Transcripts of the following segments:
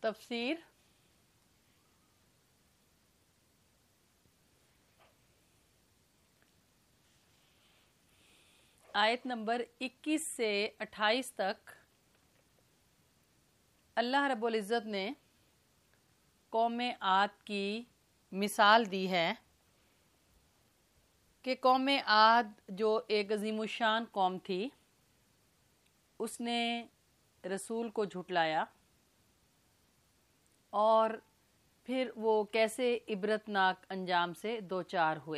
تفسیر آیت نمبر 21 سے 28 تک اللہ رب العزت نے قوم عاد کی مثال دی ہے کہ قوم عاد جو ایک عظیم الشان قوم تھی، اس نے رسول کو جھٹلایا اور پھر وہ کیسے عبرتناک انجام سے دوچار ہوئے۔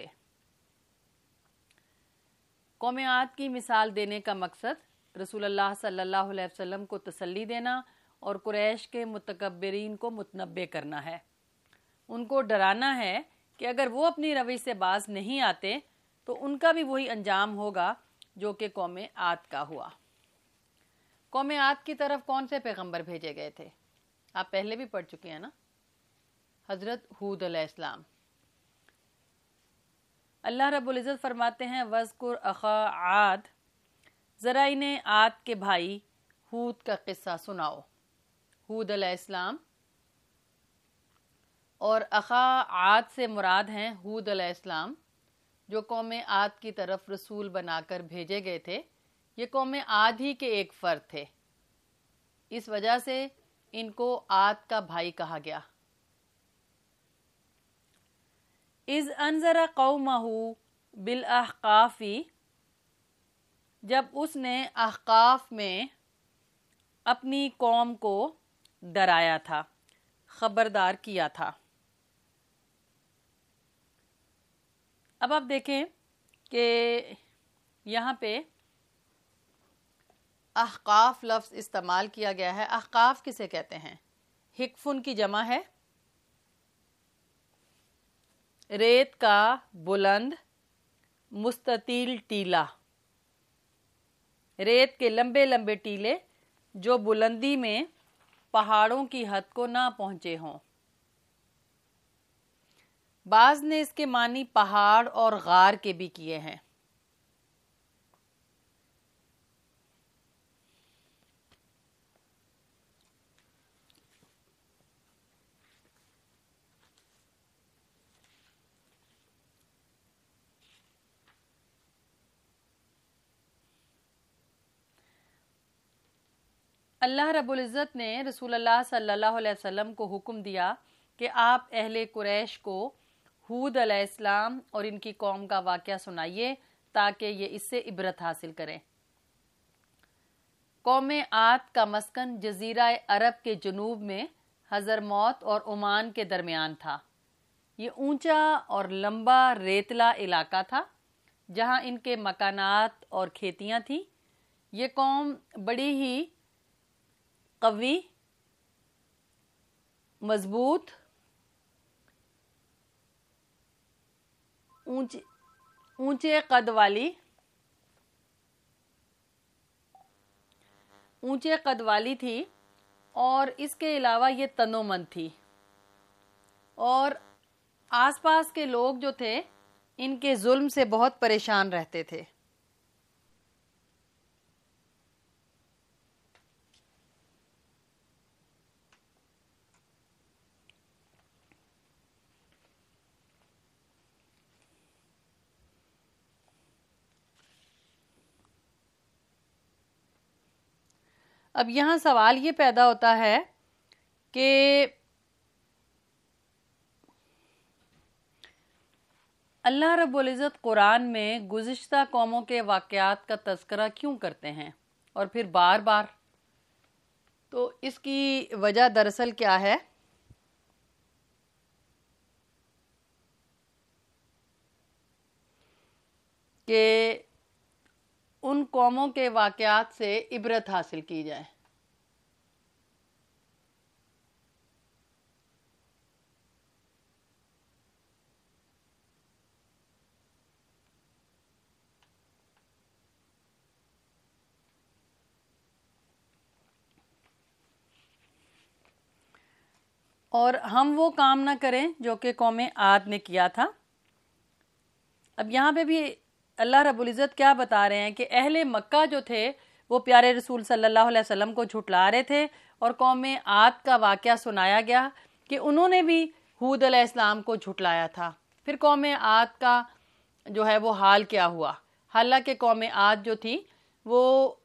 قوم عاد کی مثال دینے کا مقصد رسول اللہ صلی اللہ علیہ وسلم کو تسلی دینا اور قریش کے متکبرین کو متنبہ کرنا ہے، ان کو ڈرانا ہے کہ اگر وہ اپنی روش سے باز نہیں آتے تو ان کا بھی وہی انجام ہوگا جو کہ قوم عاد کا ہوا۔ قوم عاد کی طرف کون سے پیغمبر بھیجے گئے تھے؟ آپ پہلے بھی پڑھ چکے ہیں نا، حضرت ہود علیہ السلام۔ اللہ رب العزت فرماتے ہیں وَاذْكُرْ أَخَا عَاد، ذرا انہیں عاد کے بھائی ہود کا قصہ سناؤ۔ ہود علیہ السلام اور اخا عاد سے مراد ہیں ہود علیہ السلام، جو قوم عاد کی طرف رسول بنا کر بھیجے گئے تھے۔ یہ قوم عاد ہی کے ایک فرد تھے، اس وجہ سے ان کو عاد کا بھائی کہا گیا۔ اذ انذر قومہ بالاحقاف، جب اس نے احقاف میں اپنی قوم کو ڈرایا تھا، خبردار کیا تھا۔ اب آپ دیکھیں کہ یہاں پہ احقاف لفظ استعمال کیا گیا ہے۔ احقاف کسے کہتے ہیں؟ حقفن کی جمع ہے، ریت کا بلند مستطیل ٹیلا، ریت کے لمبے لمبے ٹیلے جو بلندی میں پہاڑوں کی حد کو نہ پہنچے ہوں۔ بعض نے اس کے معنی پہاڑ اور غار کے بھی کیے ہیں۔ اللہ رب العزت نے رسول اللہ صلی اللہ علیہ وسلم کو حکم دیا کہ آپ اہل قریش کو ہود علیہ السلام اور ان کی قوم کا واقعہ سنائیے تاکہ یہ اس سے عبرت حاصل کریں۔ قوم عاد کا مسکن جزیرہ عرب کے جنوب میں حضرموت اور عمان کے درمیان تھا۔ یہ اونچا اور لمبا ریتلا علاقہ تھا جہاں ان کے مکانات اور کھیتیاں تھیں۔ یہ قوم بڑی ہی قوی، مضبوط، اونچے قد والی تھی اور اس کے علاوہ یہ تنومند تھی، اور آس پاس کے لوگ جو تھے ان کے ظلم سے بہت پریشان رہتے تھے۔ اب یہاں سوال یہ پیدا ہوتا ہے کہ اللہ رب العزت قرآن میں گزشتہ قوموں کے واقعات کا تذکرہ کیوں کرتے ہیں اور پھر بار بار؟ تو اس کی وجہ دراصل کیا ہے کہ ان قوموں کے واقعات سے عبرت حاصل کی جائے۔ اور ہم وہ کام نہ کریں جو کہ قوم عاد نے کیا تھا۔ اب یہاں پہ بھی اللہ رب العزت کیا بتا رہے ہیں کہ اہل مکہ جو تھے وہ پیارے رسول صلی اللہ علیہ وسلم کو جھٹلا رہے تھے، اور قوم عاد کا واقعہ سنایا گیا کہ انہوں نے بھی ہود علیہ السلام کو جھٹلایا تھا۔ پھر قوم عاد کا جو ہے وہ حال کیا ہوا؟ حالانکہ قوم عاد جو تھی وہ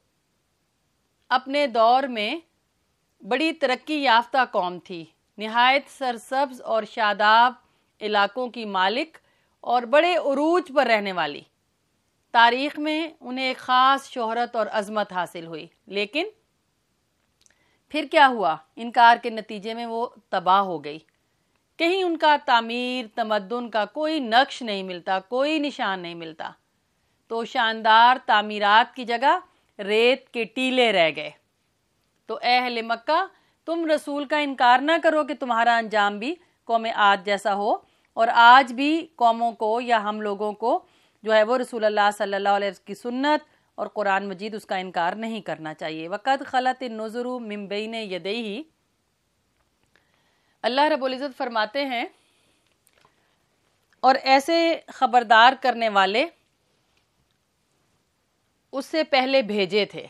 اپنے دور میں بڑی ترقی یافتہ قوم تھی، نہایت سرسبز اور شاداب علاقوں کی مالک اور بڑے عروج پر رہنے والی۔ تاریخ میں انہیں ایک خاص شہرت اور عظمت حاصل ہوئی، لیکن پھر کیا ہوا؟ انکار کے نتیجے میں وہ تباہ ہو گئی۔ کہیں ان کا تعمیر تمدن کا کوئی نقش نہیں ملتا، کوئی نشان نہیں ملتا۔ تو شاندار تعمیرات کی جگہ ریت کے ٹیلے رہ گئے۔ تو اے اہل مکہ، تم رسول کا انکار نہ کرو کہ تمہارا انجام بھی قوم عاد جیسا ہو، اور آج بھی قوموں کو یا ہم لوگوں کو جو ہے وہ رسول اللہ صلی اللہ علیہ وسلم کی سنت اور قرآن مجید اس کا انکار نہیں کرنا چاہیے۔ وَقَدْ خَلَتِ النُّذُرُ مِن بَيْنِ يَدَيْهِ، اللہ رب العزت فرماتے ہیں اور ایسے خبردار کرنے والے اس سے پہلے بھیجے تھے۔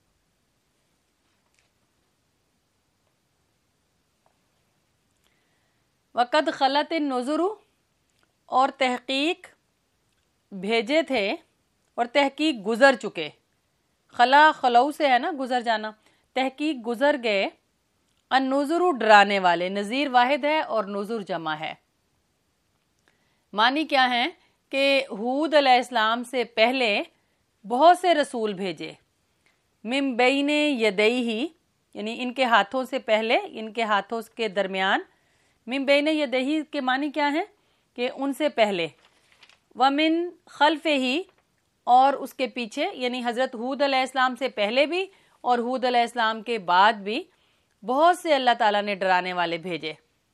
وَقَدْ خَلَتِ النُّذُرُ، اور تحقیق بھیجے تھے اور تحقیق گزر چکے۔ خلا خلو سے ہے نا گزر جانا، تحقیق گزر گئے۔ النذر ڈرانے والے، نذیر واحد ہے اور نذر جمع ہے۔ معنی کیا ہے کہ ہود علیہ السلام سے پہلے بہت سے رسول بھیجے، من بین یدیہ، یعنی ان کے ہاتھوں سے پہلے، ان کے ہاتھوں کے درمیان۔ من بین یدیہ کے معنی کیا ہے کہ ان سے پہلے، ومن خلفہ، اور اس کے پیچھے، یعنی حضرت ہود علیہ السلام سے پہلے بھی اور ہود علیہ السلام کے بعد بھی بہت سے اللہ تعالیٰ نے ڈرانے والے بھیجے۔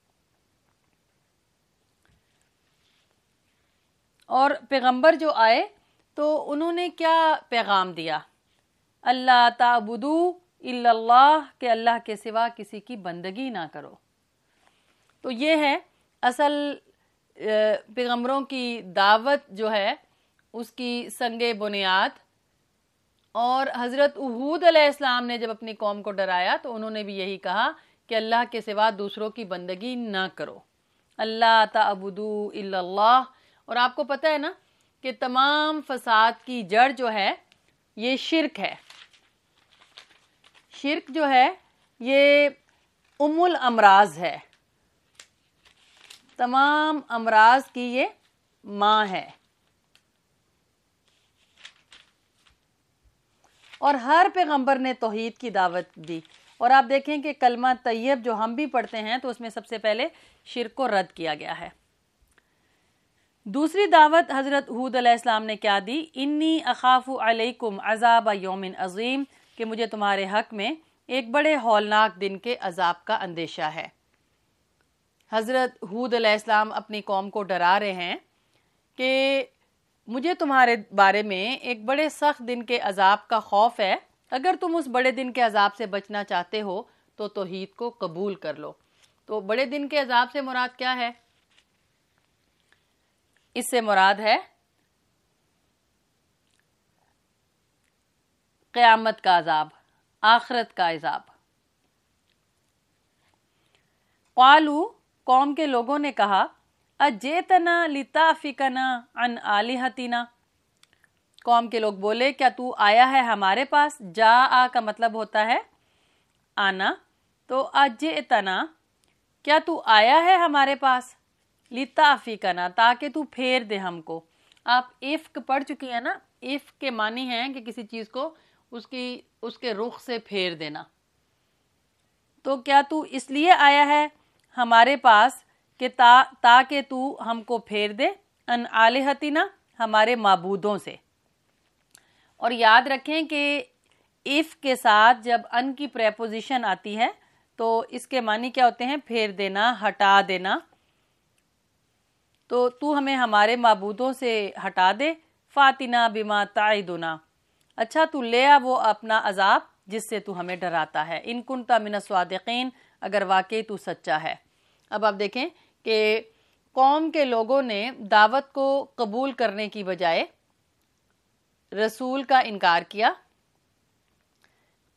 اور پیغمبر جو آئے تو انہوں نے کیا پیغام دیا؟ اللہ تعبدوا الا اللہ، کہ اللہ کے سوا کسی کی بندگی نہ کرو۔ تو یہ ہے اصل پیغمبروں کی دعوت جو ہے اس کی سنگ بنیاد۔ اور حضرت ہود علیہ السلام نے جب اپنی قوم کو ڈرایا تو انہوں نے بھی یہی کہا کہ اللہ کے سوا دوسروں کی بندگی نہ کرو، اللہ تعبدوا الا اللہ۔ اور آپ کو پتہ ہے نا کہ تمام فساد کی جڑ جو ہے یہ شرک ہے۔ شرک جو ہے یہ ام الامراض ہے، تمام امراض کی یہ ماں ہے۔ اور ہر پیغمبر نے توحید کی دعوت دی، اور آپ دیکھیں کہ کلمہ طیب جو ہم بھی پڑھتے ہیں تو اس میں سب سے پہلے شرک کو رد کیا گیا ہے۔ دوسری دعوت حضرت ہود علیہ السلام نے کیا دی؟ انی اخاف علیکم عذاب یوم عظیم، کہ مجھے تمہارے حق میں ایک بڑے ہولناک دن کے عذاب کا اندیشہ ہے۔ حضرت ہود علیہ السلام اپنی قوم کو ڈرا رہے ہیں کہ مجھے تمہارے بارے میں ایک بڑے سخت دن کے عذاب کا خوف ہے، اگر تم اس بڑے دن کے عذاب سے بچنا چاہتے ہو تو توحید کو قبول کر لو۔ تو بڑے دن کے عذاب سے مراد کیا ہے؟ اس سے مراد ہے قیامت کا عذاب، آخرت کا عذاب۔ قالوا، قوم کے لوگوں نے کہا، اجئتنا لتافکنا عن آلہتنا، قوم کے لوگ بولے کیا تو آیا ہے ہمارے پاس؟ جاء کا مطلب ہوتا ہے آنا، تو اجئتنا، کیا تو آیا ہے ہمارے پاس؟ لتافکنا، تاکہ تو پھیر دے ہم کو۔ آپ افک پڑھ چکی ہیں نا، افک کے معنی ہیں کہ کسی چیز کو اس کے رخ سے پھیر دینا۔ تو کیا تو اس لیے آیا ہے ہمارے پاس کہ تاکہ تو ہم کو پھیر دے، ان آلہتنا، ہمارے معبودوں سے۔ اور یاد رکھیں کہ اف کے ساتھ جب ان کی پریپوزیشن آتی ہے تو اس کے معنی کیا ہوتے ہیں؟ پھیر دینا، ہٹا دینا۔ تو تو ہمیں ہمارے معبودوں سے ہٹا دے، فاتنا بما تعدنا، اچھا تو لے آ وہ اپنا عذاب جس سے تو ہمیں ڈراتا ہے، ان کنت من الصادقین، اگر واقعی تو سچا ہے۔ اب آپ دیکھیں کہ قوم کے لوگوں نے دعوت کو قبول کرنے کی بجائے رسول کا انکار کیا،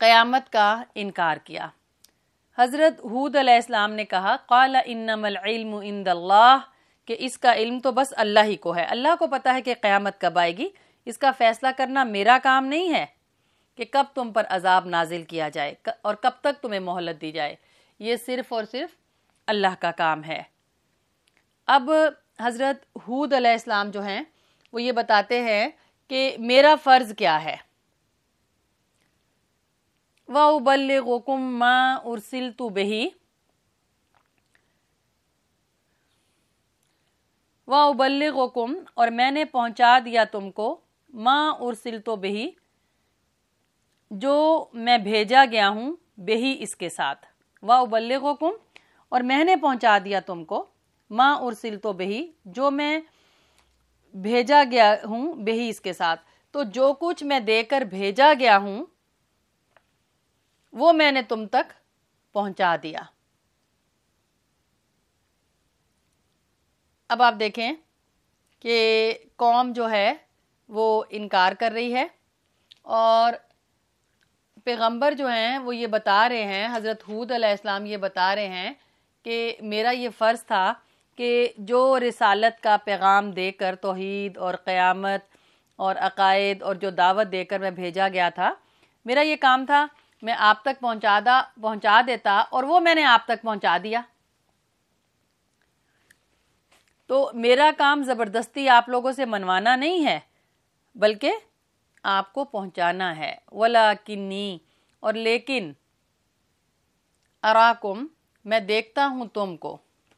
قیامت کا انکار کیا۔ حضرت ہود علیہ السلام نے کہا قال انما العلم عند اللہ، کہ اس کا علم تو بس اللہ ہی کو ہے، اللہ کو پتہ ہے کہ قیامت کب آئے گی، اس کا فیصلہ کرنا میرا کام نہیں ہے کہ کب تم پر عذاب نازل کیا جائے اور کب تک تمہیں مہلت دی جائے، یہ صرف اور صرف اللہ کا کام ہے۔ اب حضرت ہود علیہ السلام جو ہیں وہ یہ بتاتے ہیں کہ میرا فرض کیا ہے۔ وَأُبَلِّغُكُم مَّا أُرْسِلْتُ بِهِ وَأُبَلِّغُكُم، اور میں نے پہنچا دیا تم کو، مَّا أُرْسِلْتُ بِهِ، جو میں بھیجا گیا ہوں، بِهِ اس کے ساتھ، وَأُبَلِّغُكُم، اور میں نے پہنچا دیا تم کو، مَّا أُرْسِلْتُ بِهِ، جو میں بھیجا گیا ہوں، بِهِ اس کے ساتھ، تو جو کچھ میں دے کر بھیجا گیا ہوں وہ میں نے تم تک پہنچا دیا۔ اب آپ دیکھیں کہ قوم جو ہے وہ انکار کر رہی ہے، اور پیغمبر جو ہیں وہ یہ بتا رہے ہیں، حضرت ہود علیہ السلام یہ بتا رہے ہیں کہ میرا یہ فرض تھا کہ جو رسالت کا پیغام دے کر توحید اور قیامت اور عقائد اور جو دعوت دے کر میں بھیجا گیا تھا، میرا یہ کام تھا میں آپ تک پہنچا دیتا، اور وہ میں نے آپ تک پہنچا دیا۔ تو میرا کام زبردستی آپ لوگوں سے منوانا نہیں ہے، بلکہ آپ کو پہنچانا ہے۔ وَلَكِنِّي، اور لیکن، أَرَاكُمْ، میں دیکھتا ہوں تم کو،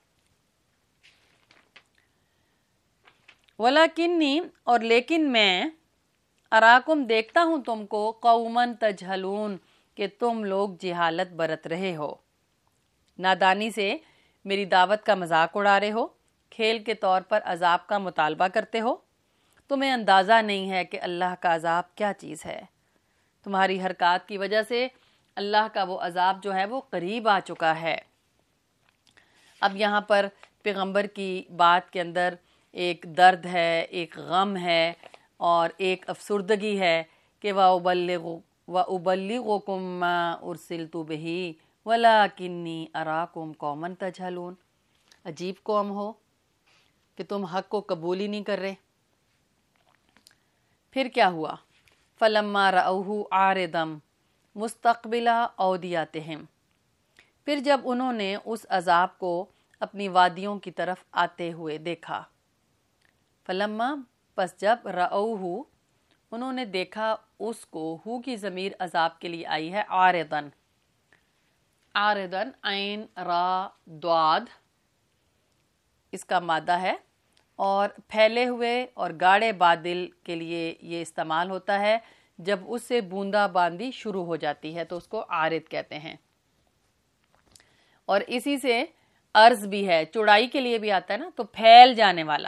وَلَكِنِّي، اور لیکن میں، أَرَاكُمْ، دیکھتا ہوں تم کو، قَوْمًا تَجْهَلُونَ، کہ تم لوگ جہالت برت رہے ہو، نادانی سے میری دعوت کا مذاق اڑا رہے ہو، کھیل کے طور پر عذاب کا مطالبہ کرتے ہو، تمہیں اندازہ نہیں ہے کہ اللہ کا عذاب کیا چیز ہے، تمہاری حرکات کی وجہ سے اللہ کا وہ عذاب جو ہے وہ قریب آ چکا ہے۔ اب یہاں پر پیغمبر کی بات کے اندر ایک درد ہے، ایک غم ہے، اور ایک افسردگی ہے کہ وَأُبَلِّغُكُم مَّا أُرْسِلْتُ بِهِ وَلَكِنِّي أَرَاكُمْ قَوْمًا تَجْهَلُونَ۔ عجیب قوم ہو کہ تم حق کو قبول ہی نہیں کر رہے۔ پھر کیا ہوا؟ فَلَمَّا رَأَوْهُ عَارِضًا مُسْتَقْبِلَ أَوْدِيَتِهِمْ، پھر جب انہوں نے اس عذاب کو اپنی وادیوں کی طرف آتے ہوئے دیکھا، فلما، پس جب، رأوہ، انہوں نے دیکھا اس کو، ہو کی ضمیر عذاب کے لیے آئی ہے، عارضاً، عارضاً عین را ضاد اس کا مادہ ہے، اور پھیلے ہوئے اور گاڑے بادل کے لیے یہ استعمال ہوتا ہے جب اس سے بوندا باندی شروع ہو جاتی ہے تو اس کو عارض کہتے ہیں، اور اسی سے عرض بھی ہے، چوڑائی کے لیے بھی آتا ہے نا، تو پھیل جانے والا۔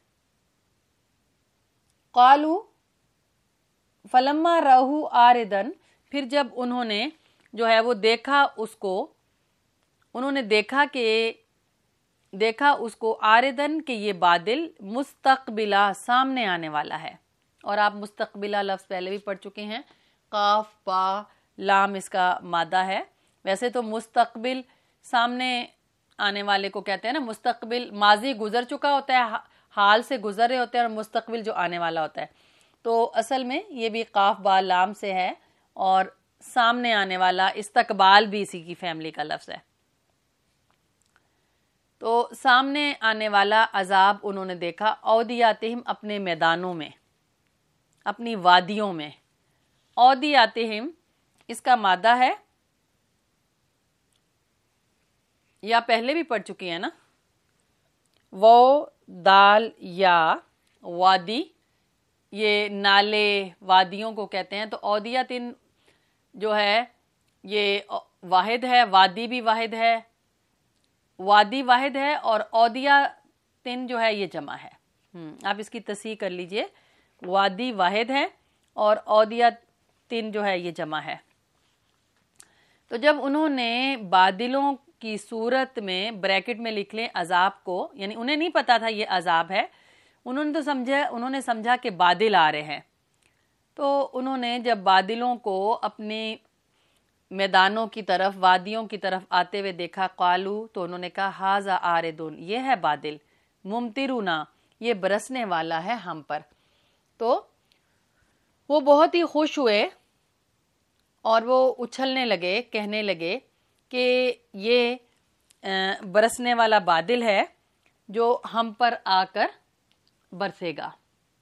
قالو، فلما رہو عارضاً، پھر جب انہوں نے جو ہے وہ دیکھا اس کو، انہوں نے دیکھا اس کو عارضاً کہ یہ بادل مستقبلہ، سامنے آنے والا ہے، اور آپ مستقبلہ لفظ پہلے بھی پڑھ چکے ہیں، قاف با لام اس کا مادہ ہے۔ ویسے تو مستقبل سامنے آنے والے کو کہتے ہیں نا، مستقبل ماضی گزر چکا ہوتا ہے، حال سے گزر رہے ہوتے ہیں، اور مستقبل جو آنے والا ہوتا ہے، تو اصل میں یہ بھی قاف با لام سے ہے، اور سامنے آنے والا استقبال بھی اسی کی فیملی کا لفظ ہے۔ تو سامنے آنے والا عذاب انہوں نے دیکھا، اودیاتہم، اپنے میدانوں میں، اپنی وادیوں میں۔ اودیاتہم اس کا مادہ ہے، یا پہلے بھی پڑھ چکی ہے نا، وہ دال یا وادی، یہ نالے وادیوں کو کہتے ہیں، تو اودیاتن جو ہے یہ واحد ہے، وادی بھی واحد ہے، وادی واحد ہے، اور اودیاتن جو ہے یہ جمع ہے۔ آپ اس کی تصحیح کر لیجئے، وادی واحد ہے اور اودیاتن جو ہے یہ جمع ہے۔ تو جب انہوں نے بادلوں کی صورت میں بریکٹ میں لکھ لیں عذاب کو، یعنی انہیں نہیں پتا تھا یہ عذاب ہے، انہوں نے سمجھا کہ بادل آ رہے ہیں، تو انہوں نے جب بادلوں کو اپنی میدانوں کی طرف، وادیوں کی طرف آتے ہوئے دیکھا، قالو تو انہوں نے کہا ہاذا آردن، یہ ہے بادل، ممطرنا یہ برسنے والا ہے ہم پر۔ تو وہ بہت ہی خوش ہوئے اور وہ اچھلنے لگے، کہنے لگے کہ یہ برسنے والا بادل ہے جو ہم پر آ کر برسے گا۔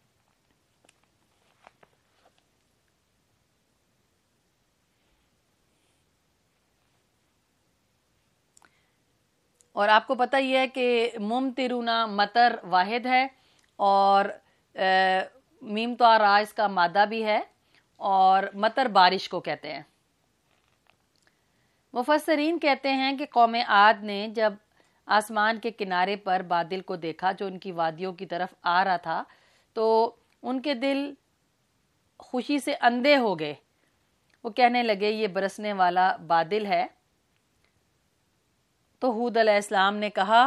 اور آپ کو پتہ ہی ہے کہ ممطرنا مطر واحد ہے، اور میم تو را اس کا مادہ بھی ہے، اور مطر بارش کو کہتے ہیں۔ مفسرین کہتے ہیں کہ قوم عاد نے جب آسمان کے کنارے پر بادل کو دیکھا جو ان کی وادیوں کی طرف آ رہا تھا، تو ان کے دل خوشی سے اندھے ہو گئے۔ وہ کہنے لگے یہ برسنے والا بادل ہے۔ تو ہود علیہ السلام نے کہا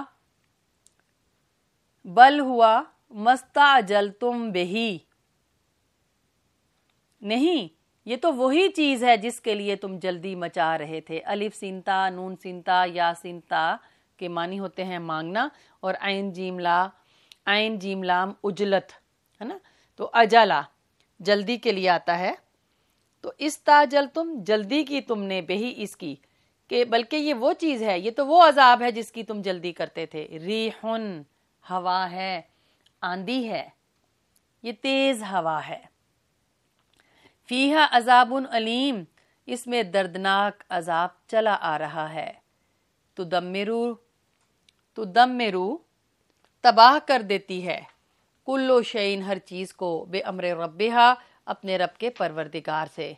بل ہوا مستعجلتم بہی، نہیں یہ تو وہی چیز ہے جس کے لیے تم جلدی مچا رہے تھے۔ الف سینتا، نون سینتا، یا سینتا کے معنی ہوتے ہیں مانگنا، اور عین جیم لام اجلت ہے نا، تو اجلا جلدی کے لیے آتا ہے۔ تو استعجلتم جلدی کی تم نے بہی اس کی، کہ بلکہ یہ وہ چیز ہے، یہ تو وہ عذاب ہے جس کی تم جلدی کرتے تھے۔ ریحن ہوا ہے، آندھی ہے، یہ تیز ہوا ہے۔ فیہا عذاب علیم اس میں دردناک عذاب چلا آ رہا ہے۔ تدمرو تباہ کر دیتی ہے، کلو شیء ہر چیز کو، بے امر ربہا اپنے رب کے پروردگار سے۔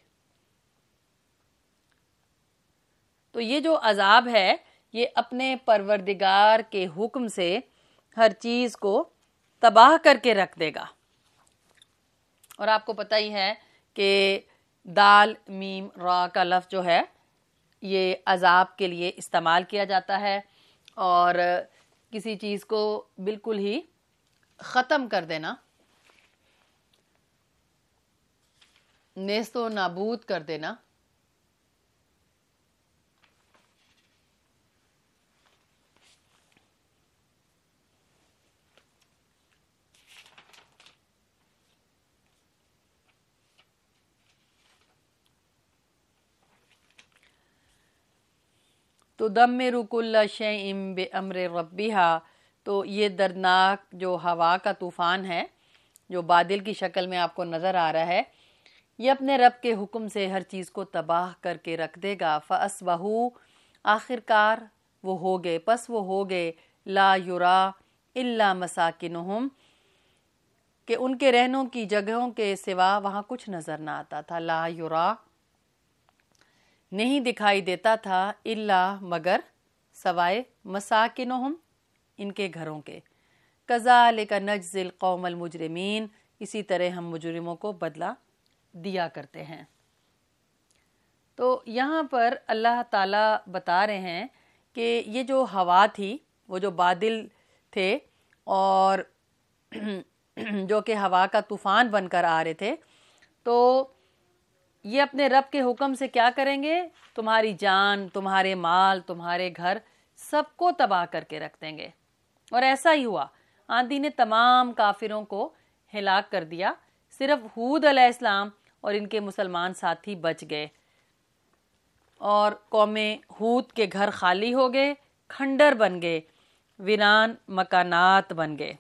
تو یہ جو عذاب ہے یہ اپنے پروردگار کے حکم سے ہر چیز کو تباہ کر کے رکھ دے گا۔ اور آپ کو پتہ ہی ہے کہ دال میم را کا لفظ جو ہے یہ عذاب کے لیے استعمال کیا جاتا ہے، اور کسی چیز کو بالکل ہی ختم کر دینا، نیست و نابود کر دینا۔ تدمر کل شیء بامر ربہا، تو یہ دردناک جو ہوا کا طوفان ہے جو بادل کی شکل میں آپ کو نظر آ رہا ہے، یہ اپنے رب کے حکم سے ہر چیز کو تباہ کر کے رکھ دے گا۔ فاصبحوا آخر کار وہ ہو گئے، پس وہ ہو گئے، لا یرا الا مساکنہم کہ ان کے رہنوں کی جگہوں کے سوا وہاں کچھ نظر نہ آتا تھا۔ لا یرا نہیں دکھائی دیتا تھا، الا مگر سوائے مساکنہم ان کے گھروں کے۔ کذالک نجزی القوم المجرمین اسی طرح ہم مجرموں کو بدلہ دیا کرتے ہیں۔ تو یہاں پر اللہ تعالیٰ بتا رہے ہیں کہ یہ جو ہوا تھی، وہ جو بادل تھے اور جو کہ ہوا کا طوفان بن کر آ رہے تھے، تو یہ اپنے رب کے حکم سے کیا کریں گے؟ تمہاری جان، تمہارے مال، تمہارے گھر سب کو تباہ کر کے رکھ دیں گے۔ اور ایسا ہی ہوا، آندھی نے تمام کافروں کو ہلاک کر دیا، صرف ہود علیہ السلام اور ان کے مسلمان ساتھی بچ گئے، اور قوم ہود کے گھر خالی ہو گئے، کھنڈر بن گئے، ویران مکانات بن گئے۔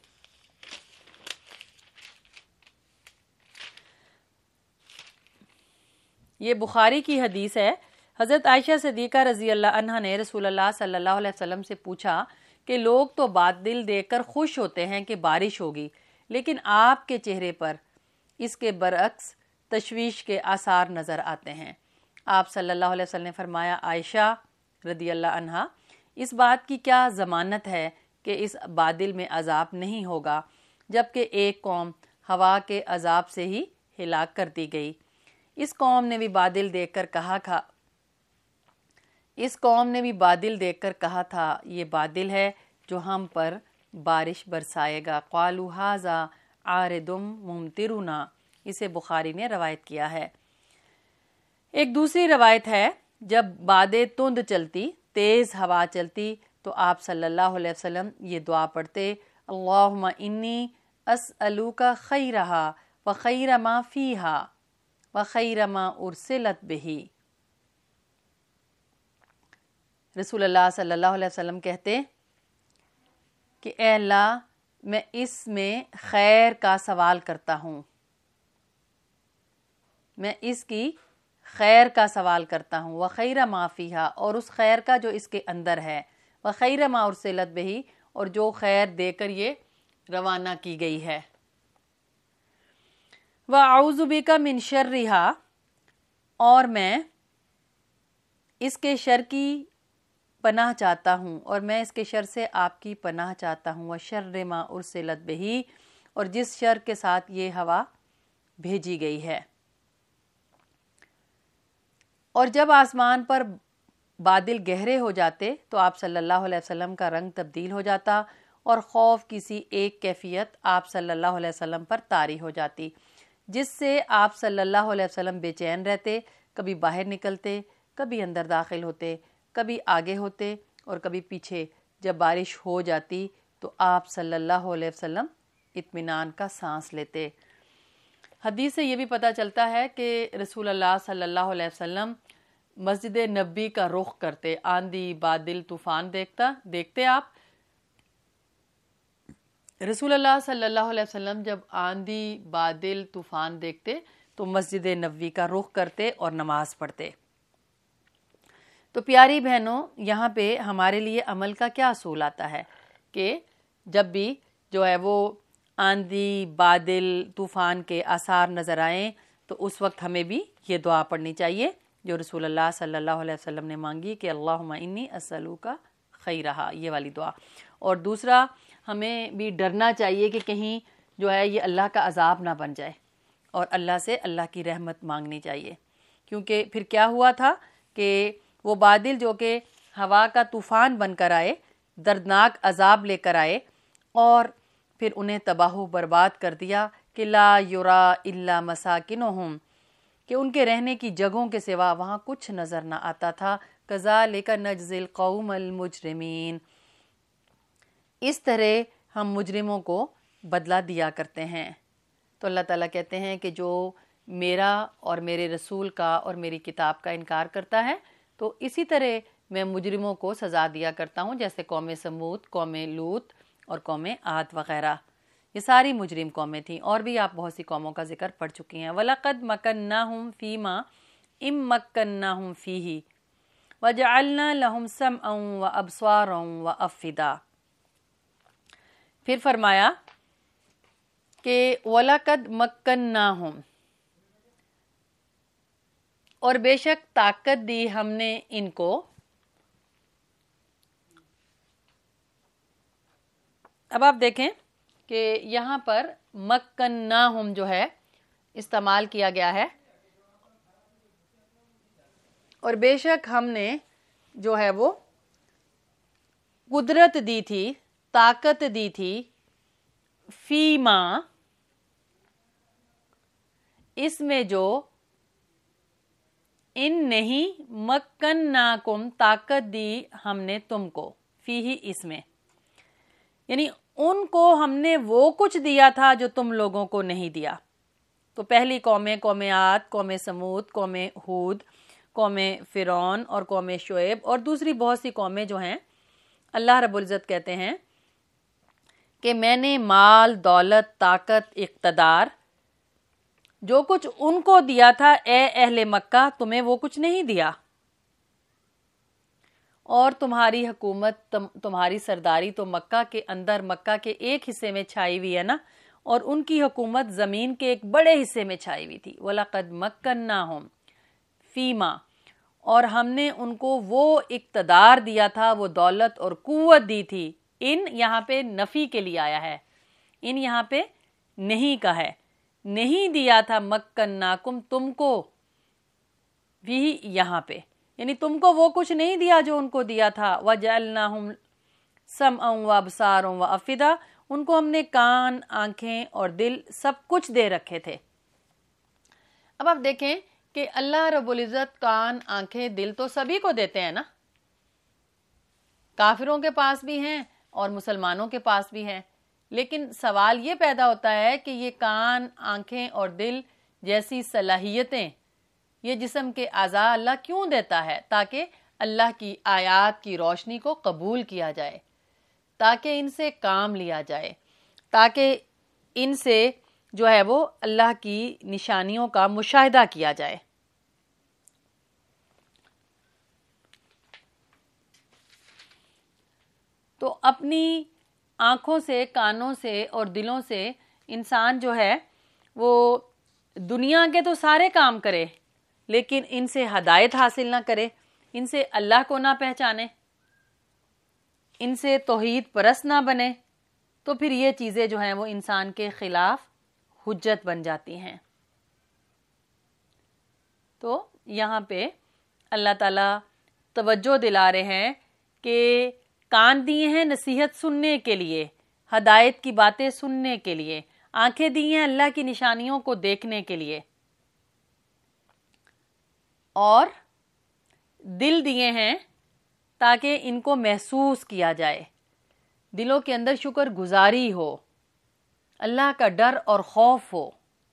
یہ بخاری کی حدیث ہے۔ حضرت عائشہ صدیقہ رضی اللہ عنہا نے رسول اللہ صلی اللہ علیہ وسلم سے پوچھا کہ لوگ تو بادل دیکھ کر خوش ہوتے ہیں کہ بارش ہوگی، لیکن آپ کے چہرے پر اس کے برعکس تشویش کے آثار نظر آتے ہیں۔ آپ صلی اللہ علیہ وسلم نے فرمایا، عائشہ رضی اللہ عنہا اس بات کی کیا ضمانت ہے کہ اس بادل میں عذاب نہیں ہوگا، جبکہ ایک قوم ہوا کے عذاب سے ہی ہلاک کر دی گئی۔ اس قوم نے بھی بادل دیکھ کر کہا تھا یہ بادل ہے جو ہم پر بارش برسائے گا۔ قالوا ھذا عارض ممطرنا، اسے بخاری نے روایت کیا ہے۔ ایک دوسری روایت ہے جب بادیں تند چلتی، تیز ہوا چلتی، تو آپ صلی اللہ علیہ وسلم یہ دعا پڑھتے، اللہم انی اسألوک خیرہا و خیر ما فیہا و خیر ما ارسلت بہی۔ رسول اللہ صلی اللہ علیہ وسلم کہتے کہ اے اللہ، میں اس میں خیر کا سوال کرتا ہوں، میں اس کی خیر کا سوال کرتا ہوں، وَخَيْرَ مَا فِيهَا، اور اس خیر کا جو اس کے اندر ہے، وَخَيْرَ مَا أُرْسِلَتْ بِهِ، اور جو خیر دے کر یہ روانہ کی گئی ہے، وَأَعُوذُ بِكَ مِنْ شَرِّهَا، اور میں اس کے شر کی پناہ چاہتا ہوں، اور میں اس کے شر سے آپ کی پناہ چاہتا ہوں، وَشَرِّ مَا أُرْسِلَتْ بِهِ، اور جس شر کے ساتھ یہ ہوا بھیجی گئی ہے۔ اور جب آسمان پر بادل گہرے ہو جاتے تو آپ صلی اللہ علیہ وسلم کا رنگ تبدیل ہو جاتا، اور خوف کسی ایک کیفیت آپ صلی اللہ علیہ وسلم پر طاری ہو جاتی، جس سے آپ صلی اللہ علیہ وسلم بے چین رہتے، کبھی باہر نکلتے، کبھی اندر داخل ہوتے، کبھی آگے ہوتے اور کبھی پیچھے۔ جب بارش ہو جاتی تو آپ صلی اللہ علیہ وسلم اطمینان کا سانس لیتے۔ حدیث سے یہ بھی پتہ چلتا ہے کہ رسول اللہ صلی اللہ علیہ وسلم مسجد نبی کا رخ کرتے، آندھی بادل طوفان دیکھتے آپ رسول اللہ صلی اللہ علیہ وسلم جب آندھی بادل طوفان دیکھتے تو مسجد نبوی کا رخ کرتے اور نماز پڑھتے۔ تو پیاری بہنوں، یہاں پہ ہمارے لیے عمل کا کیا اصول آتا ہے کہ جب بھی جو ہے وہ آندھی بادل طوفان کے آثار نظر آئیں تو اس وقت ہمیں بھی یہ دعا پڑھنی چاہیے جو رسول اللہ صلی اللہ علیہ وسلم نے مانگی کہ اللہم انی اسألوک خیرہا، یہ والی دعا۔ اور دوسرا، ہمیں بھی ڈرنا چاہیے کہ کہیں جو ہے یہ اللہ کا عذاب نہ بن جائے، اور اللہ سے اللہ کی رحمت مانگنی چاہیے، کیونکہ پھر کیا ہوا تھا کہ وہ بادل جو کہ ہوا کا طوفان بن کر آئے، دردناک عذاب لے کر آئے، اور پھر انہیں تباہ و برباد کر دیا کہ لا یرا الا مساکنہم، کہ ان کے رہنے کی جگہوں کے سوا وہاں کچھ نظر نہ آتا تھا۔ کذالک نجزی القوم المجرمین، اس طرح ہم مجرموں کو بدلہ دیا کرتے ہیں۔ تو اللہ تعالیٰ کہتے ہیں کہ جو میرا اور میرے رسول کا اور میری کتاب کا انکار کرتا ہے تو اسی طرح میں مجرموں کو سزا دیا کرتا ہوں، جیسے قوم سمود، قوم لوط اور قوم عاد وغیرہ، یہ ساری مجرم قومیں تھیں، اور بھی آپ بہت سی قوموں کا ذکر پڑھ چکی ہیں۔ وَلَقَدْ مَكَنَّاهُمْ فِي مَا إِن مَّكَّنَّاهُمْ فِيهِ وَجَعَلْنَا لَهُمْ سَمْعًا وَأَبْصَارًا وَأَفْئِدَةً، پھر فرمایا کہ وَلَقَدْ مَكَّنَّاهُمْ، اور بے شک طاقت دی ہم نے ان کو، اب آپ دیکھیں کہ یہاں پر مکناہم جو ہے استعمال کیا گیا ہے، اور بے شک ہم نے جو ہے وہ قدرت دی تھی، طاقت دی تھی، فیما، اس میں جو، ان نہیں، مکناکم، طاقت دی ہم نے تم کو، فی ہی، اس میں، یعنی ان کو ہم نے وہ کچھ دیا تھا جو تم لوگوں کو نہیں دیا۔ تو پہلی قومیں، قوم عاد، قوم سمود، قوم ہود، قوم فرعون اور قوم شعیب، اور دوسری بہت سی قومیں جو ہیں، اللہ رب العزت کہتے ہیں کہ میں نے مال، دولت، طاقت، اقتدار، جو کچھ ان کو دیا تھا، اے اہل مکہ تمہیں وہ کچھ نہیں دیا، اور تمہاری حکومت، تمہاری سرداری تو مکہ کے اندر، مکہ کے ایک حصے میں چھائی ہوئی ہے نا، اور ان کی حکومت زمین کے ایک بڑے حصے میں چھائی ہوئی تھی۔ وَلَقَدْ مَكَّنَّاهُمْ فِيمَا، اور ہم نے ان کو وہ اقتدار دیا تھا، وہ دولت اور قوت دی تھی۔ ان یہاں پہ نفی کے لیے آیا ہے، ان یہاں پہ نہیں کا ہے، نہیں دیا تھا مکناکم تم کو، بھی یہاں پہ، یعنی تم کو وہ کچھ نہیں دیا جو ان کو دیا تھا۔ وَجَعَلْنَاهُمْ سَمْعًا وَأَبْصَارًا وَأَفْئِدَةً، ان کو ہم نے کان، آنکھیں اور دل سب کچھ دے رکھے تھے۔ اب آپ دیکھیں کہ اللہ رب العزت کان، آنکھیں، دل تو سبھی کو دیتے ہیں نا. کافروں کے پاس بھی ہیں اور مسلمانوں کے پاس بھی ہیں. لیکن سوال یہ پیدا ہوتا ہے کہ یہ کان، آنکھیں اور دل جیسی صلاحیتیں یہ جسم کے اعضاء اللہ کیوں دیتا ہے؟ تاکہ اللہ کی آیات کی روشنی کو قبول کیا جائے، تاکہ ان سے کام لیا جائے، تاکہ ان سے جو ہے وہ اللہ کی نشانیوں کا مشاہدہ کیا جائے. تو اپنی آنکھوں سے، کانوں سے اور دلوں سے انسان جو ہے وہ دنیا کے تو سارے کام کرے، لیکن ان سے ہدایت حاصل نہ کرے، ان سے اللہ کو نہ پہچانے، ان سے توحید پرست نہ بنے، تو پھر یہ چیزیں جو ہیں وہ انسان کے خلاف حجت بن جاتی ہیں. تو یہاں پہ اللہ تعالیٰ توجہ دلا رہے ہیں کہ کان دیے ہیں نصیحت سننے کے لیے، ہدایت کی باتیں سننے کے لیے، آنکھیں دی ہیں اللہ کی نشانیوں کو دیکھنے کے لیے، اور دل دیے ہیں تاکہ ان کو محسوس کیا جائے، دلوں کے اندر شکر گزاری ہو، اللہ کا ڈر اور خوف ہو.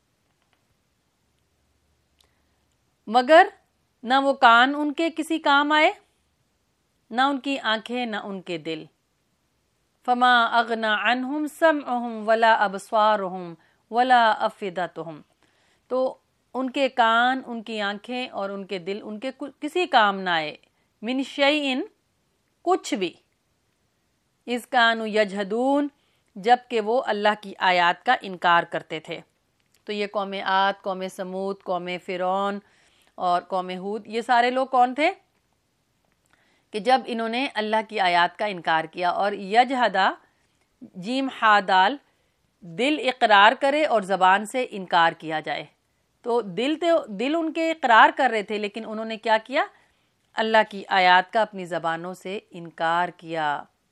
مگر نہ وہ کان ان کے کسی کام آئے، نہ ان کی آنکھیں، نہ ان کے دل. فما اغنى عنهم سمعهم ولا ابصارهم ولا افئدتهم. تو ان کے کان، ان کی آنکھیں اور ان کے دل ان کے کسی کام نہ آئے. من شیء، کچھ بھی. اذ كانوا یجحدون، جب کہ وہ اللہ کی آیات کا انکار کرتے تھے. تو یہ قوم عاد، قوم سمود، قوم فرعون اور قوم ہود، یہ سارے لوگ کون تھے کہ جب انہوں نے اللہ کی آیات کا انکار کیا. اور یجحدہ، جیم ہا دال، دل اقرار کرے اور زبان سے انکار کیا جائے. تو دل ان کے اقرار کر رہے تھے، لیکن انہوں نے کیا کیا؟ اللہ کی آیات کا اپنی زبانوں سے انکار کیا.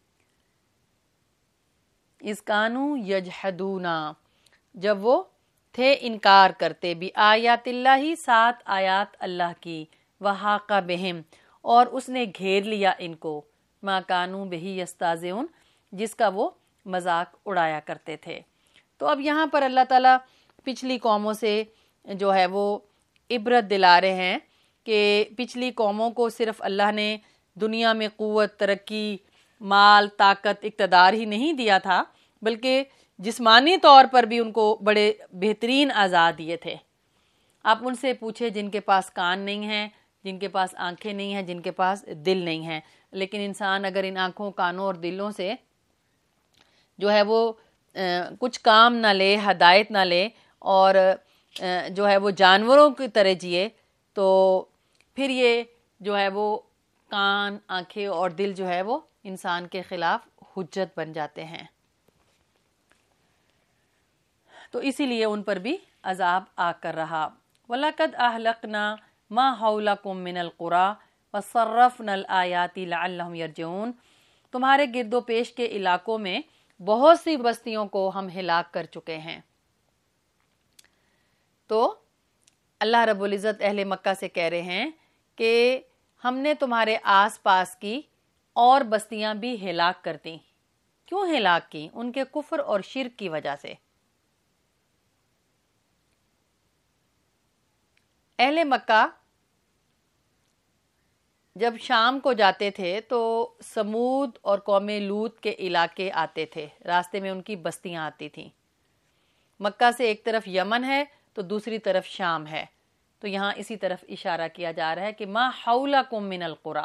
اذ کانوا یجحدون، جب وہ تھے انکار کرتے، بھی آیات اللہ، سات آیات اللہ کی، وحاق بہم، اور اس نے گھیر لیا ان کو، ما کانوا بہ یستہزئون، جس کا وہ مذاق اڑایا کرتے تھے. تو اب یہاں پر اللہ تعالیٰ پچھلی قوموں سے جو ہے وہ عبرت دلا رہے ہیں کہ پچھلی قوموں کو صرف اللہ نے دنیا میں قوت، ترقی، مال، طاقت، اقتدار ہی نہیں دیا تھا، بلکہ جسمانی طور پر بھی ان کو بڑے بہترین اعضاء دیے تھے. آپ ان سے پوچھے جن کے پاس کان نہیں ہیں، جن کے پاس آنکھیں نہیں ہیں، جن کے پاس دل نہیں ہیں، لیکن انسان اگر ان آنکھوں، کانوں اور دلوں سے جو ہے وہ کچھ کام نہ لے، ہدایت نہ لے، اور جو ہے وہ جانوروں کی طرح جیے، تو پھر یہ جو ہے وہ کان، آنکھیں اور دل جو ہے وہ انسان کے خلاف حجت بن جاتے ہیں. تو اسی لیے ان پر بھی عذاب آ کر رہا. وَلَقَدْ أَهْلَقْنَا مَا حَوْلَكُم مِّنَ الْقُرَىٰ وَصَرَّفْنَا الْآيَاتِ لَعَلَّهُمْ يَرْجِعُونَ. تمہارے گرد و پیش کے علاقوں میں بہت سی بستیوں کو ہم ہلاک کر چکے ہیں. تو اللہ رب العزت اہل مکہ سے کہہ رہے ہیں کہ ہم نے تمہارے آس پاس کی اور بستیاں بھی ہلاک کر دیں. کیوں ہلاک کی؟ ان کے کفر اور شرک کی وجہ سے. اہل مکہ جب شام کو جاتے تھے تو سمود اور قوم لوط کے علاقے آتے تھے، راستے میں ان کی بستیاں آتی تھیں. مکہ سے ایک طرف یمن ہے تو دوسری طرف شام ہے. تو یہاں اسی طرف اشارہ کیا جا رہا ہے کہ ما حولکم من القریٰ.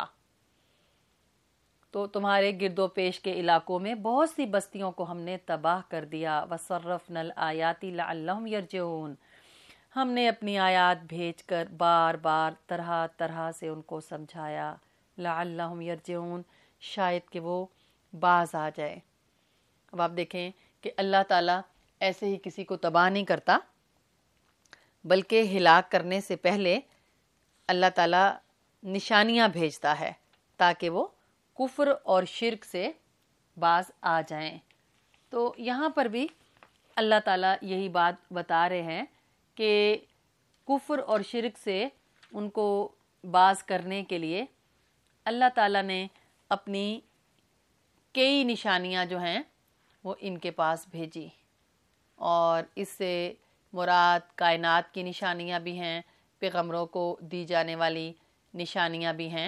تو تمہارے گرد و پیش کے علاقوں میں بہت سی بستیوں کو ہم نے تباہ کر دیا. وَصَرَّفْنَا الْآيَاتِ لَعَلَّهُمْ يَرْجِعُونَ. ہم نے اپنی آیات بھیج کر بار بار طرح طرح سے ان کو سمجھایا. لَعَلَّهُمْ يَرْجِعُونَ، شاید کہ وہ باز آ جائے. اب آپ دیکھیں کہ اللہ تعالیٰ ایسے ہی کسی کو تباہ نہیں کرتا، بلکہ ہلاک کرنے سے پہلے اللہ تعالیٰ نشانیاں بھیجتا ہے تاکہ وہ کفر اور شرک سے باز آ جائیں. تو یہاں پر بھی اللہ تعالیٰ یہی بات بتا رہے ہیں کہ کفر اور شرک سے ان کو باز کرنے کے لیے اللہ تعالیٰ نے اپنی کئی نشانیاں جو ہیں وہ ان کے پاس بھیجی، اور اس سے مراد کائنات کی نشانیاں بھی ہیں، پیغمبروں کو دی جانے والی نشانیاں بھی ہیں۔